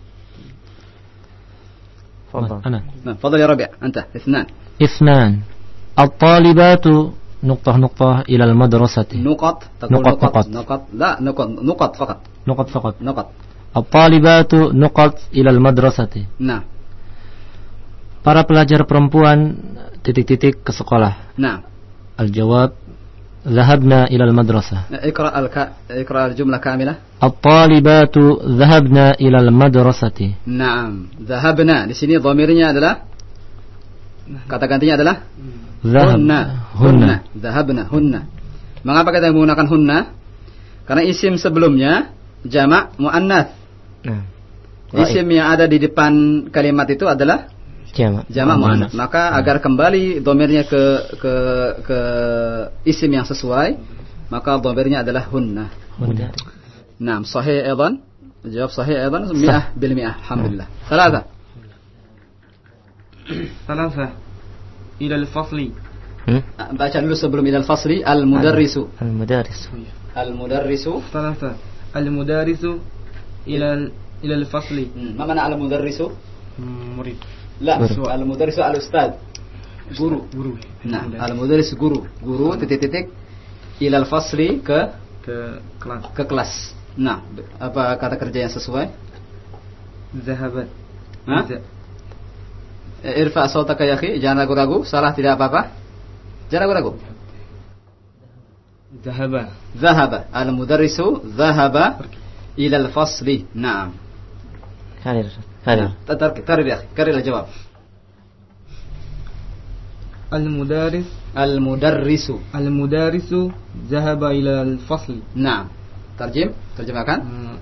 Fadhal. Ana. Nah, fadal ya Rabi'. Anta, ithnan. Ithnan. At-talibatu nuqtah-nuqtah ila al-madrasati. Nuqat, taqul Nuqat nuqat. faqat. Nuqat. La, nuqat, nuqat faqat. Nuqat faqat. Nuqat. At-talibatu nuqat ila al-madrasati. Nah. Para pelajar perempuan titik-titik ke sekolah. Nah. Al-jawab dhahabna ila al-madrasah. Iqra al-ka iqra al-jumlah kamilah. At-talibatu dhahabna ila al-madrasati. Naam. Dhahabna. Di sini dhamirnya adalah kata gantinya adalah Dhahab. hunna. Hunna. Dhahabna. Hunna. Mengapa kita menggunakan hunna? Karena isim sebelumnya jamak muannats. Nah. Isim yang ada di depan kalimat itu adalah Jamak. jamak Muannats. muannats. Maka agar kembali dhamirnya ke ke ke isim yang sesuai, maka dhamirnya adalah hunna. Hunna. Naam, sahih aidan. Jawab sahih aidan mi'ah bil mi'ah. Alhamdulillah. Thalatha. ثلاثة إلى الفصل. Hmm? Baca dulu sebelum ilal fasli al-mudarrisu. Al-mudaris. Al-mudarrisu. ثلاثة المدرس إلى ال- إلى الفصل. Hmm, ma mana al-mudarrisu? مريد. La, Guru. al-mudarrisu al-ustad. Guru. guru. Nah, al-mudarris guru. Guru titik-titik ilal fasli ke ke kelas. ke kelas. Nah, apa kata kerja yang sesuai? Zahabat. Hah? Za- Irfa sautaka ya akhi, jangan ragu-ragu, salah tidak apa-apa. Jangan ragu-ragu. Zahaba. Zahaba, al-mudarrisu zahaba ila al-fasli. Naam. Karir. Karir. Tarir ya akhi, karir al-jawab. Al-mudaris. Al-mudarrisu. Al-mudarisu zahaba ila al-fasl. Naam. Tarjim, terjemahkan. Hmm.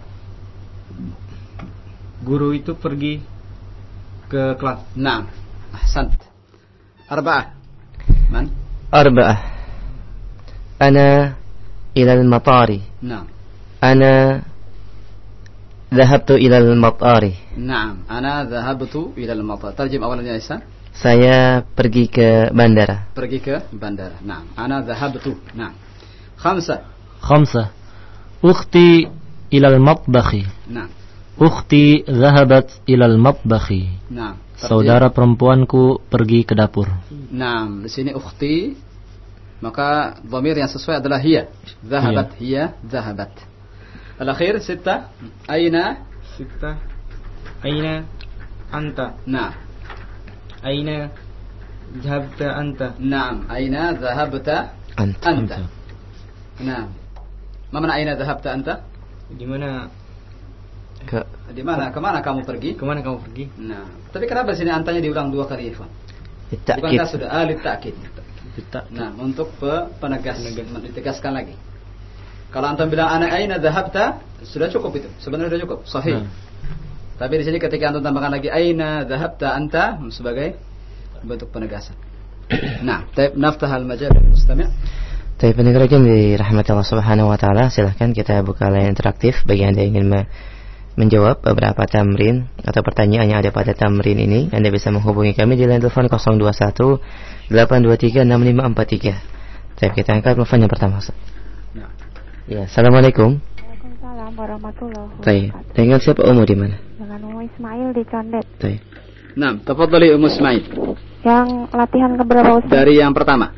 Guru itu pergi ke kelas. Naam. Ahsant. Arba'ah. Man? Arba'ah. Ana ila al-matari. Naam. Ana dhahabtu ila al-matari. Naam. Ana dhahabtu ila al-matar. Tarjim awalnya Isa. Saya pergi ke bandara. Pergi ke bandara. Naam. Ana dhahabtu. Naam. Khamsa. Khamsah. Ukhti ila al-matbakhi. Naam. Ukhti dhahabat ila al-matbakhi. Naam. Tarjim. Saudara perempuanku pergi ke dapur. Naam. Di sini ukhti, maka dhamir yang sesuai adalah hiya. Dhahabat hiya, dhahabat. Al-akhir sitta. Aina? Sittah. Aina anta. Naam. Aina dhahabta anta. Naam. Aina dhahabta Anta. anta? Naam. Ma mana aina dhahabta anta? Di mana? Ke Di mana? Kemana kamu pergi? Kemana kamu pergi? Nah, tapi kenapa di sini antanya diulang dua kali, Ikhwan? ta'kid. Bukankah sudah alit ta'kid? Kita Nah, untuk pe- penegas, ditegaskan lagi. Kalau antum bilang ana aina dhahabta, sudah cukup itu. Sebenarnya sudah cukup, sahih. Nah. Tapi di sini ketika antum tambahkan lagi aina dhahabta anta sebagai bentuk penegasan. Nah, taib naftah al-majal lil mustami'. Tapi pendengar yang dirahmati Allah Subhanahu wa taala, silahkan kita buka layar interaktif bagi Anda yang ingin me- menjawab beberapa tamrin atau pertanyaan yang ada pada tamrin ini. Anda bisa menghubungi kami di line telepon nol dua satu delapan dua tiga enam lima empat tiga. Tapi kita angkat telepon yang pertama. Nah. Ya, assalamualaikum. Waalaikumsalam warahmatullahi Baik, wabarakatuh. dengan siapa Umu di mana? Dengan Umu Ismail di Condet. Baik. Nah, tafadhali Ummu Ismail. Yang latihan keberapa Ustaz? Dari yang pertama.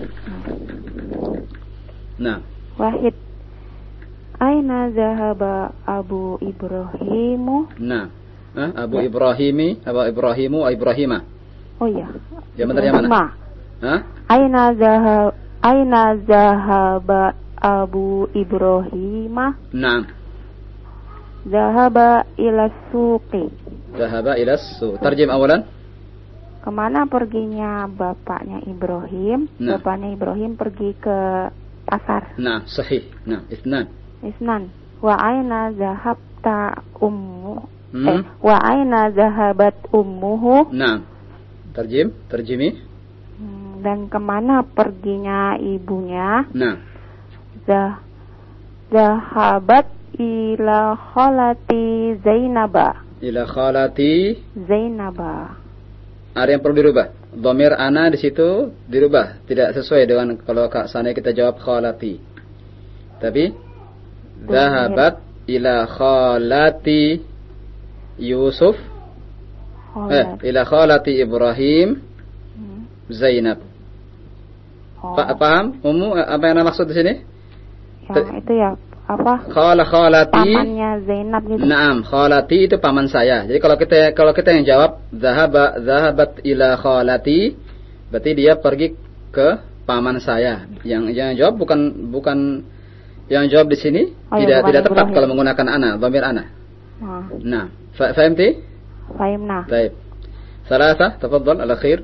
Nah, Wahid. Aina zahaba Abu Ibrahimu? nah. Eh, Abu Ibrahimi, Abu Ibrahimu, Ibrahima. Oh iya. Yang benar yang mana? Ibrahima. Hah? Aina zahab Aina zahaba Abu Ibrahima? Nah. Zahaba ila suqi. Zahaba ila su. Tarjim awalan. Kemana perginya bapaknya Ibrahim? Nah. Bapaknya Ibrahim pergi ke pasar. Nah, sahih. Nah, itsnan. Isnan. Wa aina zahabta ummu? Hmm. Eh, wa aina zahabat ummuhu? Nah. Tarjim, terjimi. Hmm, dan kemana perginya ibunya? Nah. Zah zahabat ila khalati Zainaba. Ila khalati. Zainaba. Ada yang perlu dirubah. Dhamir ana di situ dirubah, tidak sesuai dengan kalau sana kita jawab khalati. Tapi zahabat ila khalati Yusuf. Eh, ila khalati Ibrahim Hmm. Zainab. Oh. Pa- paham? Ummu apa yang maksud di sini? Yang itu ya apa? Khala khalati. Pamannya Zainab gitu. Naam, khalati itu paman saya. Jadi kalau kita kalau kita yang jawab zahaba zahabat ila khalati, berarti dia pergi ke paman saya. Yang yang jawab bukan bukan yang jawab di sini Oh, tidak ya, tidak tepat Ibrahim. kalau menggunakan ana, dhamir ana. Nah, Nah, fa- fahimti? fahimna. Baik. Salasa, tafadhal al-akhir.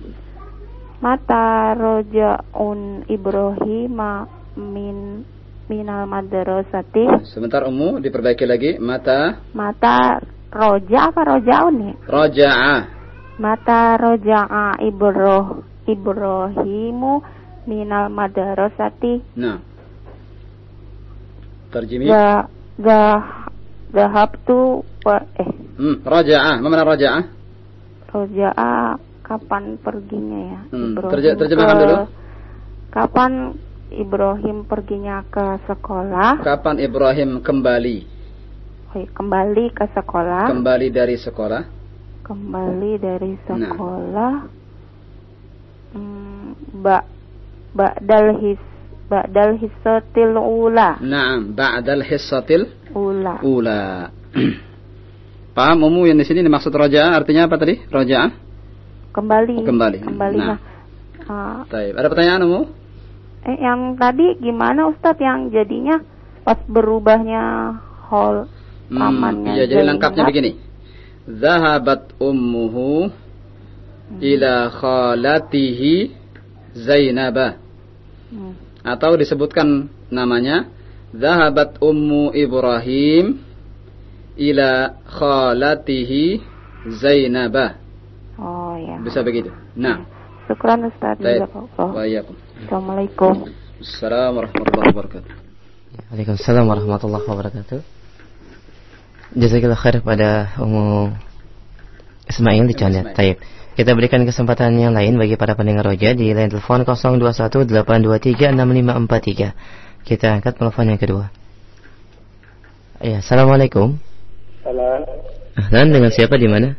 Mata roja'un Ibrahima min minal madrasati. Sebentar Ummu diperbaiki lagi. Mata Mata roja apa roja'un nih? raja'a. Mata roja'a Ibroh Ibrahimu minal madrasati. Nah. Terjemi. Za zah zahabtu wa eh Hmm, raja'a. Apa makna raja'a? roja'a kapan perginya ya? Hmm, Ibrahim terje- terjemahkan ke- dulu. Kapan Ibrahim perginya ke sekolah? Kapan Ibrahim kembali? Oh, iya, kembali ke sekolah. Kembali dari sekolah. Kembali dari Nah. sekolah. Hmm, ba ba'dal his ba'dal hissatil ula. Naam, ba'dal hissatil Ula. ula. Paham Ummu yang di sini dimaksud raja'a artinya apa tadi? Raja'a? Kembali. Kembali. Kembali. Nah. Nah. Ah, Baik. Ada pertanyaan Ummu? eh yang tadi gimana Ustadz yang jadinya pas berubahnya hall pamannya? Iya, jadi Zainab? lengkapnya begini. Zahabat ummuhu ila khalatihi Zainabah. Hmm. Atau disebutkan namanya Zahabat ummu Ibrahim ila khalatihi Zainabah. Oh ya. Bisa begitu. Nah, Syukran Ustadz. baik. Jazakallah. Wa iyyakum. Assalamualaikum. Assalamualaikum warahmatullahi wabarakatuh. Waalaikumsalam warahmatullahi wabarakatuh. Jazakallah khair pada Ummu Ismail di Condet. Taib. Kita berikan kesempatan yang lain bagi para pendengar Roja di line telepon nol dua satu delapan dua tiga enam lima empat tiga. Kita angkat telepon yang kedua. Ya, assalamualaikum. Salam. Ahlan, dengan siapa di mana?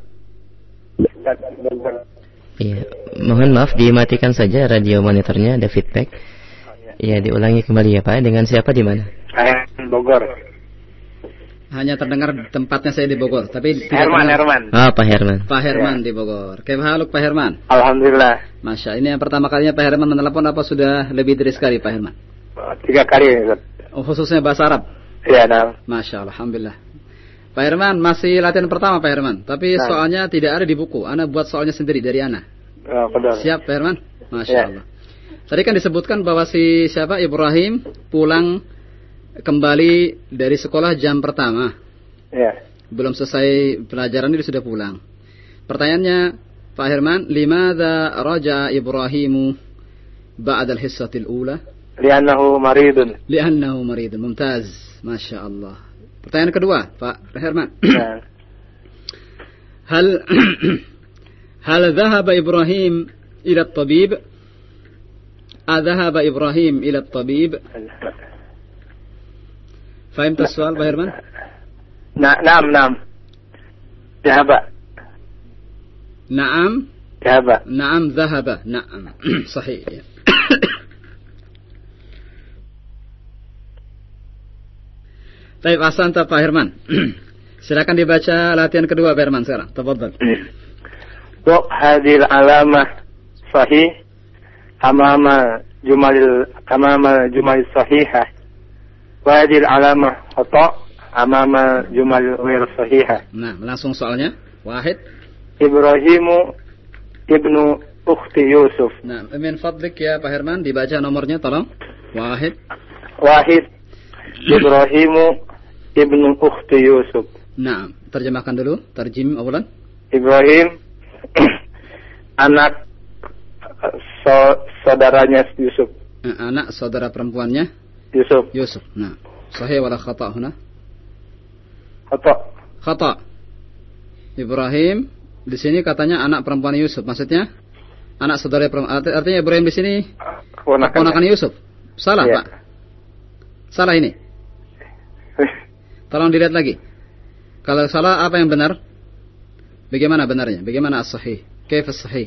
Iya, mohon maaf dimatikan saja radio monitornya, ada feedback. Iya, diulangi kembali ya Pak. Dengan siapa di mana? Saya Bogor. Hanya terdengar tempatnya saya di Bogor, tapi tidak Herman, terdengar. Herman. Ah, Pak Herman. Pak Herman di Bogor. Kaifa Pak Herman? Alhamdulillah. Masya, ini yang pertama kalinya Pak Herman menelepon apa sudah lebih dari sekali Pak Herman? Tiga kali. Oh, khususnya bahasa Arab. Iya, nah. Masya Allah, Alhamdulillah. Pak Herman, masih latihan pertama Pak Herman, tapi Nah. soalnya tidak ada di buku. Ana buat soalnya sendiri dari Ana. Oh, betul. Siap Pak Herman? Masya Ya. Allah. Tadi kan disebutkan bahwa si siapa Ibrahim pulang kembali dari sekolah jam pertama. Iya. Belum selesai pelajaran dia sudah pulang. Pertanyaannya Pak Herman, limadza raja Ibrahimu بعد الحصة الأولى؟ لأنه مريض. لأنه مريض. ممتاز. ما شاء الله. Pertanyaan kedua, Pak Herman. نعم. هل هل ذهب إبراهيم إلى الطبيب؟ أذهب إبراهيم إلى الطبيب؟ فهمت السؤال Pak Herman؟ نعم نعم. ذهب. نعم. ذهب. نعم ذهب. نعم. صحيح. Baik, ahsanta Pak Herman. Silakan dibaca latihan kedua Pak Herman sekarang. Tafadhal. Wa hadhil alamah sahih amama jumal amama jumal sahihah. Wa hadhil alamah khata amama jumal ghair sahihah. Nah, langsung soalnya. Wahid. Ibrahimu ibnu ukhti Yusuf. Nah, min fadlik ya Pak Herman dibaca nomornya tolong. Wahid. Wahid. Ibrahimu ibnu ukhti Yusuf. Nah, terjemahkan dulu. Terjem awalan. Ibrahim anak so, saudaranya Yusuf. Anak saudara perempuannya Yusuf. Yusuf. Nah, sahih wala khata huna? Khata. Khata. Ibrahim di sini katanya anak perempuan Yusuf. Maksudnya anak saudara perempuan. Artinya Ibrahim di sini keponakan Yusuf. Salah, ya. Pak. Salah ini. Tolong dilihat lagi. Kalau salah apa yang benar? Bagaimana benarnya? Bagaimana as-sahih? Kaif as-sahih?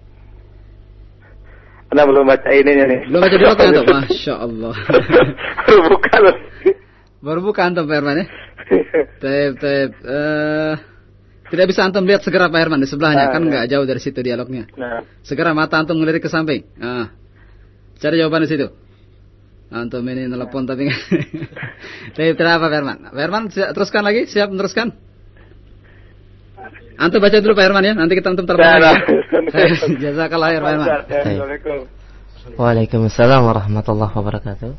Anda belum baca ininya nih. Belum baca dulu kan? Masya Allah. Baru buka loh. Baru buka antum Pak Herman ya? Taib, taib. Uh, tidak bisa antum lihat segera Pak Herman di sebelahnya. Nah, kan nggak jauh dari situ dialognya. Nah. Segera mata antum ngelirik ke samping. Ah. Cari jawaban di situ. Antum ini telepon tapi nggak. Taib, tidak apa Pak Herman. Pak Herman teruskan lagi. Siap meneruskan? Antum baca dulu Pak Herman ya. Nanti kita antum telepon lagi. Jazakallah khair Pak Herman. Assalamualaikum. Waalaikumsalam warahmatullahi wabarakatuh.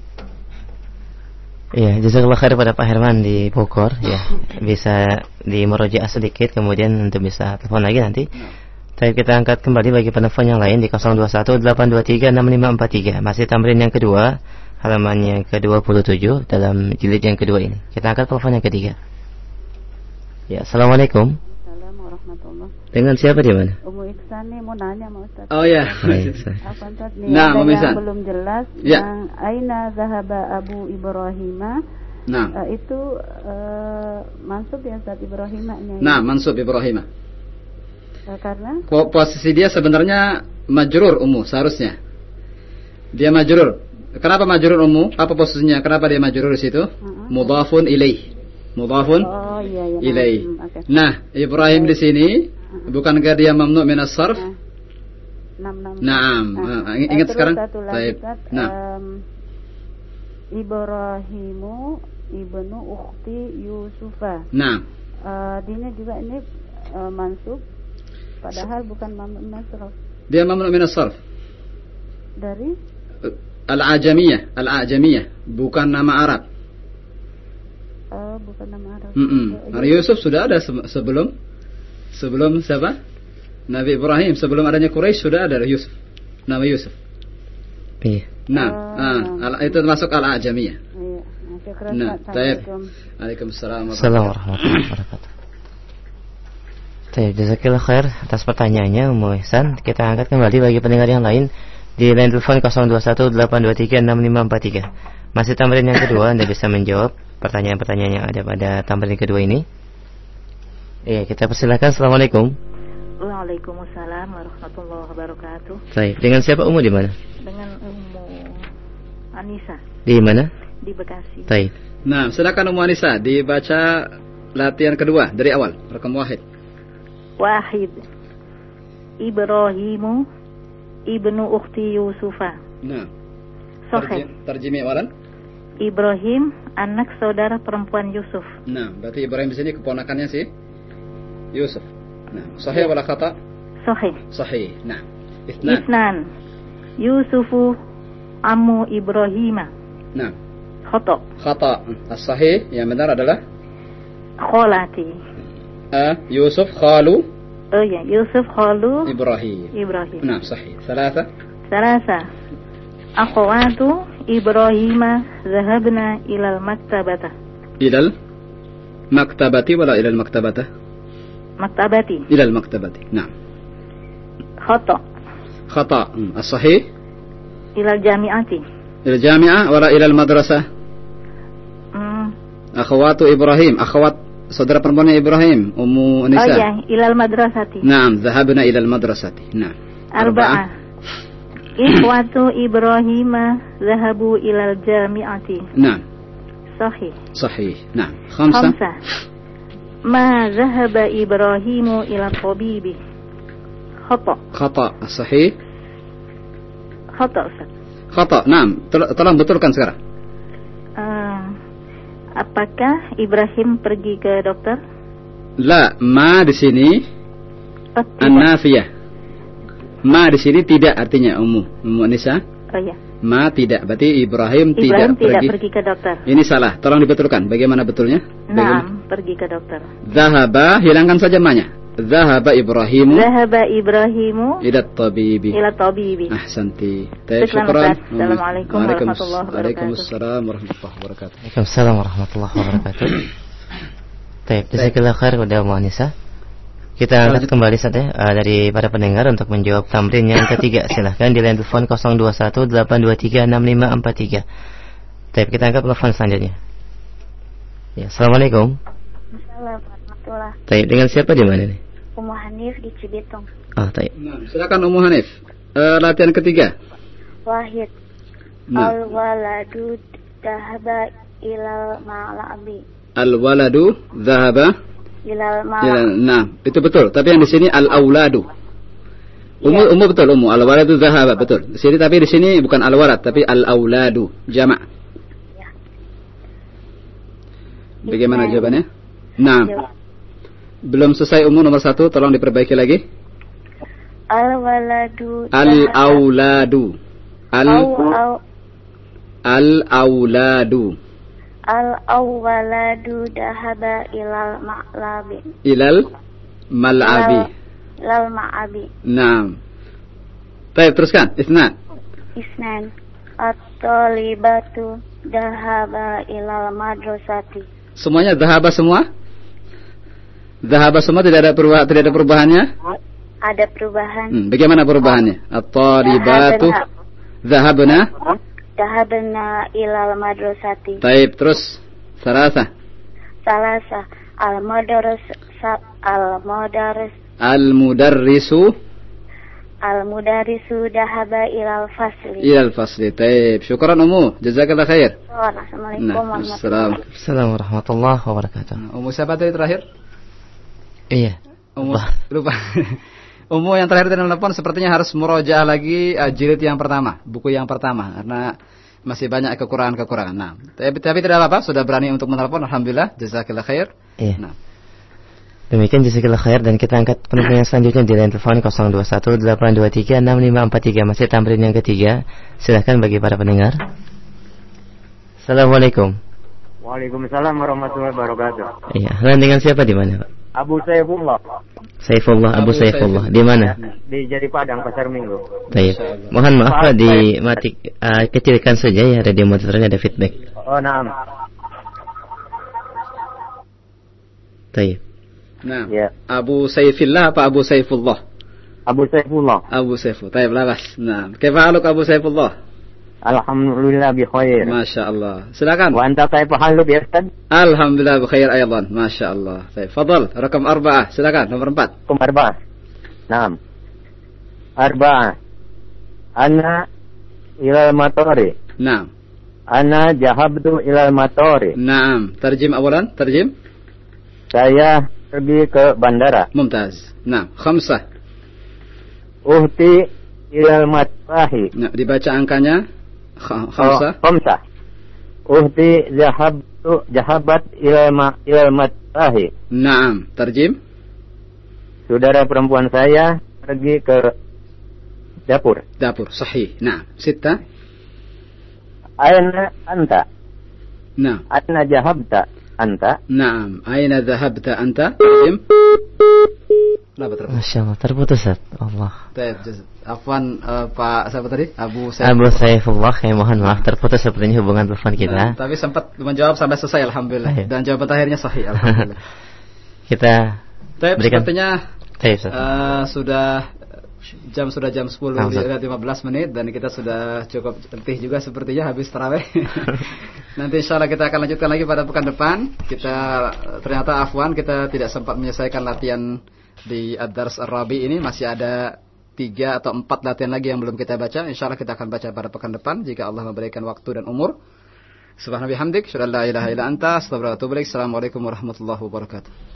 Iya, jazakallah khair pada Pak Herman di Bogor ya. Bisa di murojaah sedikit kemudian untuk bisa telepon lagi nanti. Tapi kita angkat kembali bagi penelpon yang lain di nol dua satu delapan dua tiga enam lima empat tiga. Masih tamrin yang kedua, halaman yang ke dua puluh tujuh dalam jilid yang kedua ini. Kita angkat telepon yang ketiga. Ya, assalamualaikum. Dengan siapa di mana? Umu Iksan nih mau nanya mau Ustaz. Oh ya. Apa Ustaz nih? Nah, Umu Iksan. Yang belum jelas ya. Yang aina zahaba Abu Ibrahim. Nah. Uh, itu uh, mansub ya Ustaz Ibrahimnya. Nah, mansub Ibrahim. Uh, karena posisi dia sebenarnya majrur Umu seharusnya. Dia majrur. Kenapa majrur Umu? Apa posisinya? Kenapa dia majrur di situ? Uh-huh. Mudhafun ilaih. Mudhafun oh, iya, iya, ilaih. Hmm, okay. Nah, Ibrahim di sini bukankah dia mamnu min as-sarf? Naam. Naam. Nah, ingat sekarang? Baik. Nah. Um, Ibrahimu ibnu ukhti Yusufa. Nah. Uh, dini juga ini uh, mansub padahal bukan mamnu min as-sarf. Dia mamnu min as-sarf. Dari Al-Ajamiyah, Al-Ajamiyah, bukan nama Arab. Oh, bukan nama Arab. Mm-mm. Yusuf sudah ada sebelum Sebelum siapa? Nabi Ibrahim. Sebelum adanya Quraisy sudah ada Yusuf. Nama Yusuf. Iya. Nah, oh, nah itu termasuk al-ajamiyah. Iya. Nah, baik. Waalaikumsalam warahmatullahi wabarakatuh. Baik, jazakallahu khair atas pertanyaannya Ummu Ihsan. Kita angkat kembali bagi pendengar yang lain di line telepon nol dua satu delapan dua tiga enam lima empat tiga. Masih tambahan yang kedua, Anda bisa menjawab pertanyaan-pertanyaan yang ada pada tambahan kedua ini. Iya, kita persilakan. Assalamualaikum. Waalaikumsalam warahmatullahi wabarakatuh. Baik, dengan siapa Ummu di mana? Dengan Ummu Anissa. Di mana? Di Bekasi. Baik. Nah, silakan Ummu Anissa dibaca latihan kedua dari awal. Rekam wahid. Wahid. Ibrahimu ibnu ukhti Yusufa. Nah. Sahih. Terjemah awalan. Ibrahim anak saudara perempuan Yusuf. Nah, berarti Ibrahim di sini keponakannya sih Yusuf. Nah, sahih wala khata? Sahih. Sahih. Nah, Ithnan. Ithnan. Yusufu ammu Ibrahim. Nah. Khata. Khata. As-sahih yang benar adalah kholati. Ah, Yusuf khalu. Oh ya, Yusuf khalu Ibrahim. Ibrahim. Nah, sahih. Thalatha. Thalatha. Akhwatu Ibrahim zahabna ilal maktabata. Ilal maktabati wala ilal maktabata? Maktabati. Ilal maktabati. Naam. Khata. Khata. Hmm. As-sahih? Ilal jami'ati. Ilal jami'ah wala ilal madrasah? Hmm. Akhwatu Ibrahim, akhwat saudara perempuannya Ibrahim, Ummu Nisa. Oh ya, ilal madrasati. Naam, zahabna ilal madrasati. Naam. Arba'ah. Ikhwatu Ibrahim zahabu ilal jami'ati. Naam. Sahih. Sahih. Naam. Khamsa. Khamsa. Ma zahaba Ibrahimu ila tabibi. Khata. Khata. As-sahih? Khata, Ustaz. Khata. Naam. Tol- tolong betulkan sekarang. Uh, apakah Ibrahim pergi ke dokter? La, ma di sini Oh, tidak. an-nafiyah. Ma di sini tidak artinya Ummu. Ummu Nisa. Oh ya. Ma tidak, berarti Ibrahim, Ibrahim tidak, tidak pergi. pergi ke dokter. Ini salah, tolong dibetulkan. Bagaimana betulnya? Bagaimana? Naam, pergi ke dokter. Zahaba, hilangkan saja ma-nya. Zahaba Ibrahimu Zahaba Ibrahimu ila tabibi. ila tabibi. Ahsanti. Tayyib, Syukran, syukran. Ustaz. Assalamualaikum warahmatullahi wabarakatuh. Waalaikumsalam warahmatullahi wabarakatuh. Waalaikumsalam warahmatullahi wabarakatuh. Baik, jazakallahu khair udah Ummu Anisa. Kita angkat kembali saja uh, dari para pendengar untuk menjawab tamrin yang ketiga. Silahkan di line telepon nol dua satu delapan dua tiga enam lima empat tiga. Baik, kita angkat telepon selanjutnya. Ya, Assalamualaikum. Assalamualaikum warahmatullahi. Baik, dengan siapa di mana nih? Ummu Hanif di Cibitung. Ah, baik. Nah, silakan Ummu Hanif. Uh, latihan ketiga. Wahid. Nah. Al-waladu dhahaba ilal ma'labi. Al-waladu dhahaba Ilal Ya, ma'labi. nah, itu betul. Tapi yang di sini al-auladu. Ummu, Ya. ummu betul ummu. Al-waladu zahaba betul. Di sini tapi di sini bukan al-walad tapi al-auladu jama'. Ya. Bagaimana Ismail. jawabannya? Nah, Jawab. belum selesai ummu nomor satu. Tolong diperbaiki lagi. Al-waladu Al-auladu. Al Au, au, al-auladu. Al-awwaladu dhahaba ilal ma'labi. Ilal mal'abi. Ilal ma'abi. Naam. Baik, teruskan. Isna. Isnan. At-talibatu dhahaba ilal madrasati. Semuanya dhahaba semua? Dhahaba semua tidak ada perubahan, tidak ada perubahannya? Ada perubahan. Hmm, bagaimana perubahannya? At-talibatu dhahabna. Dhahabna ilal madrasati. Taib, terus salasa. Salasa. Al-madaris al-madaris Al-mudarrisu al-mudarisu dhahaba ilal fasli. ilal fasli. Taib, syukran Ummu, jazakallah khair. Assalamualaikum Nah, warahmatullahi assalam. Assalamualaikum warahmatullahi wabarakatuh. Ummu siapa tadi terakhir? Iya. Ummu, Lupa. lupa. Ummu yang terakhir di telepon sepertinya harus murojaah lagi uh, jilid yang pertama, buku yang pertama karena masih banyak kekurangan-kekurangan. Nah, tapi, tapi tidak apa-apa, sudah berani untuk menelepon, alhamdulillah, jazakallah khair. Iya. Nah, Demikian jazakallah khair dan kita angkat penelpon yang selanjutnya di line telepon nol dua satu delapan dua tiga enam lima empat tiga. Masih tamrin yang ketiga. Silakan bagi para pendengar. Assalamualaikum. Waalaikumsalam warahmatullahi wabarakatuh. Iya, dan dengan siapa di mana, Pak? Abu Saifullah. Saifullah, Abu Abu Saifullah. Saifullah. Di mana? Di Jari Padang, Pasar Minggu. Baik. Mohon maaf Pak, dimati uh, kecilkan saja ya radio monitornya, ada feedback. Oh, naam. Baik. nah. Ya. Abu Saifillah apa Abu Saifullah? Abu Saifullah. Abu Saifullah. Taib, labas. Nah, kaifa Abu Saifullah? Alhamdulillah bi khair. Masya Allah. Silakan. Wa anta kaifa haluk ya Ustaz? Alhamdulillah bikhair aydan. Masya Allah. Baik, fadal. Rakam arba'ah. Silakan, nomor empat. Kum arba'ah. Naam. Arba'ah. Ana ilal matori. Naam. Ana jahabtu ilal matori. Naam. Tarjim awalan, tarjim. Saya pergi ke bandara. Mumtaz. Naam. Khamsah. Uhti ilal matbahi. Nah, dibaca angkanya. Kh- Khamsah. Oh, khamsah. Uhti jahabtu jahabat ilal ma ilal matbahi. Naam. Tarjim. Saudara perempuan saya pergi ke dapur. Dapur. Sahih. Naam. Sittah. Aina anta? Naam. Aina jahabta anta? Naam. Aina dhahabta anta? Tarjim. Kenapa terputus? Masya Allah, terputus Ustaz. Allah. Baik, Afwan uh, Pak siapa tadi? Abu Saifullah. Abu Saifullah, ya mohon maaf terputus sepertinya hubungan telepon kita. Nah, tapi sempat menjawab sampai selesai alhamdulillah. Ayo. Dan jawaban akhirnya sahih alhamdulillah. Kita Baik, berikan sepertinya Baik, uh, sudah jam sudah jam sepuluh Nah, lewat lima belas menit dan kita sudah cukup letih juga sepertinya habis tarawih. Nanti insyaallah kita akan lanjutkan lagi pada pekan depan. Kita ternyata afwan kita tidak sempat menyelesaikan latihan di Ad-Dars Ar-Rabi ini, masih ada tiga atau empat latihan lagi yang belum kita baca. Insyaallah kita akan baca pada pekan depan jika Allah memberikan waktu dan umur. Subhanallahi hamdik, syada la ilaha illa anta, astaghfiruka wa atubu ilaik. Assalamualaikum warahmatullahi wabarakatuh.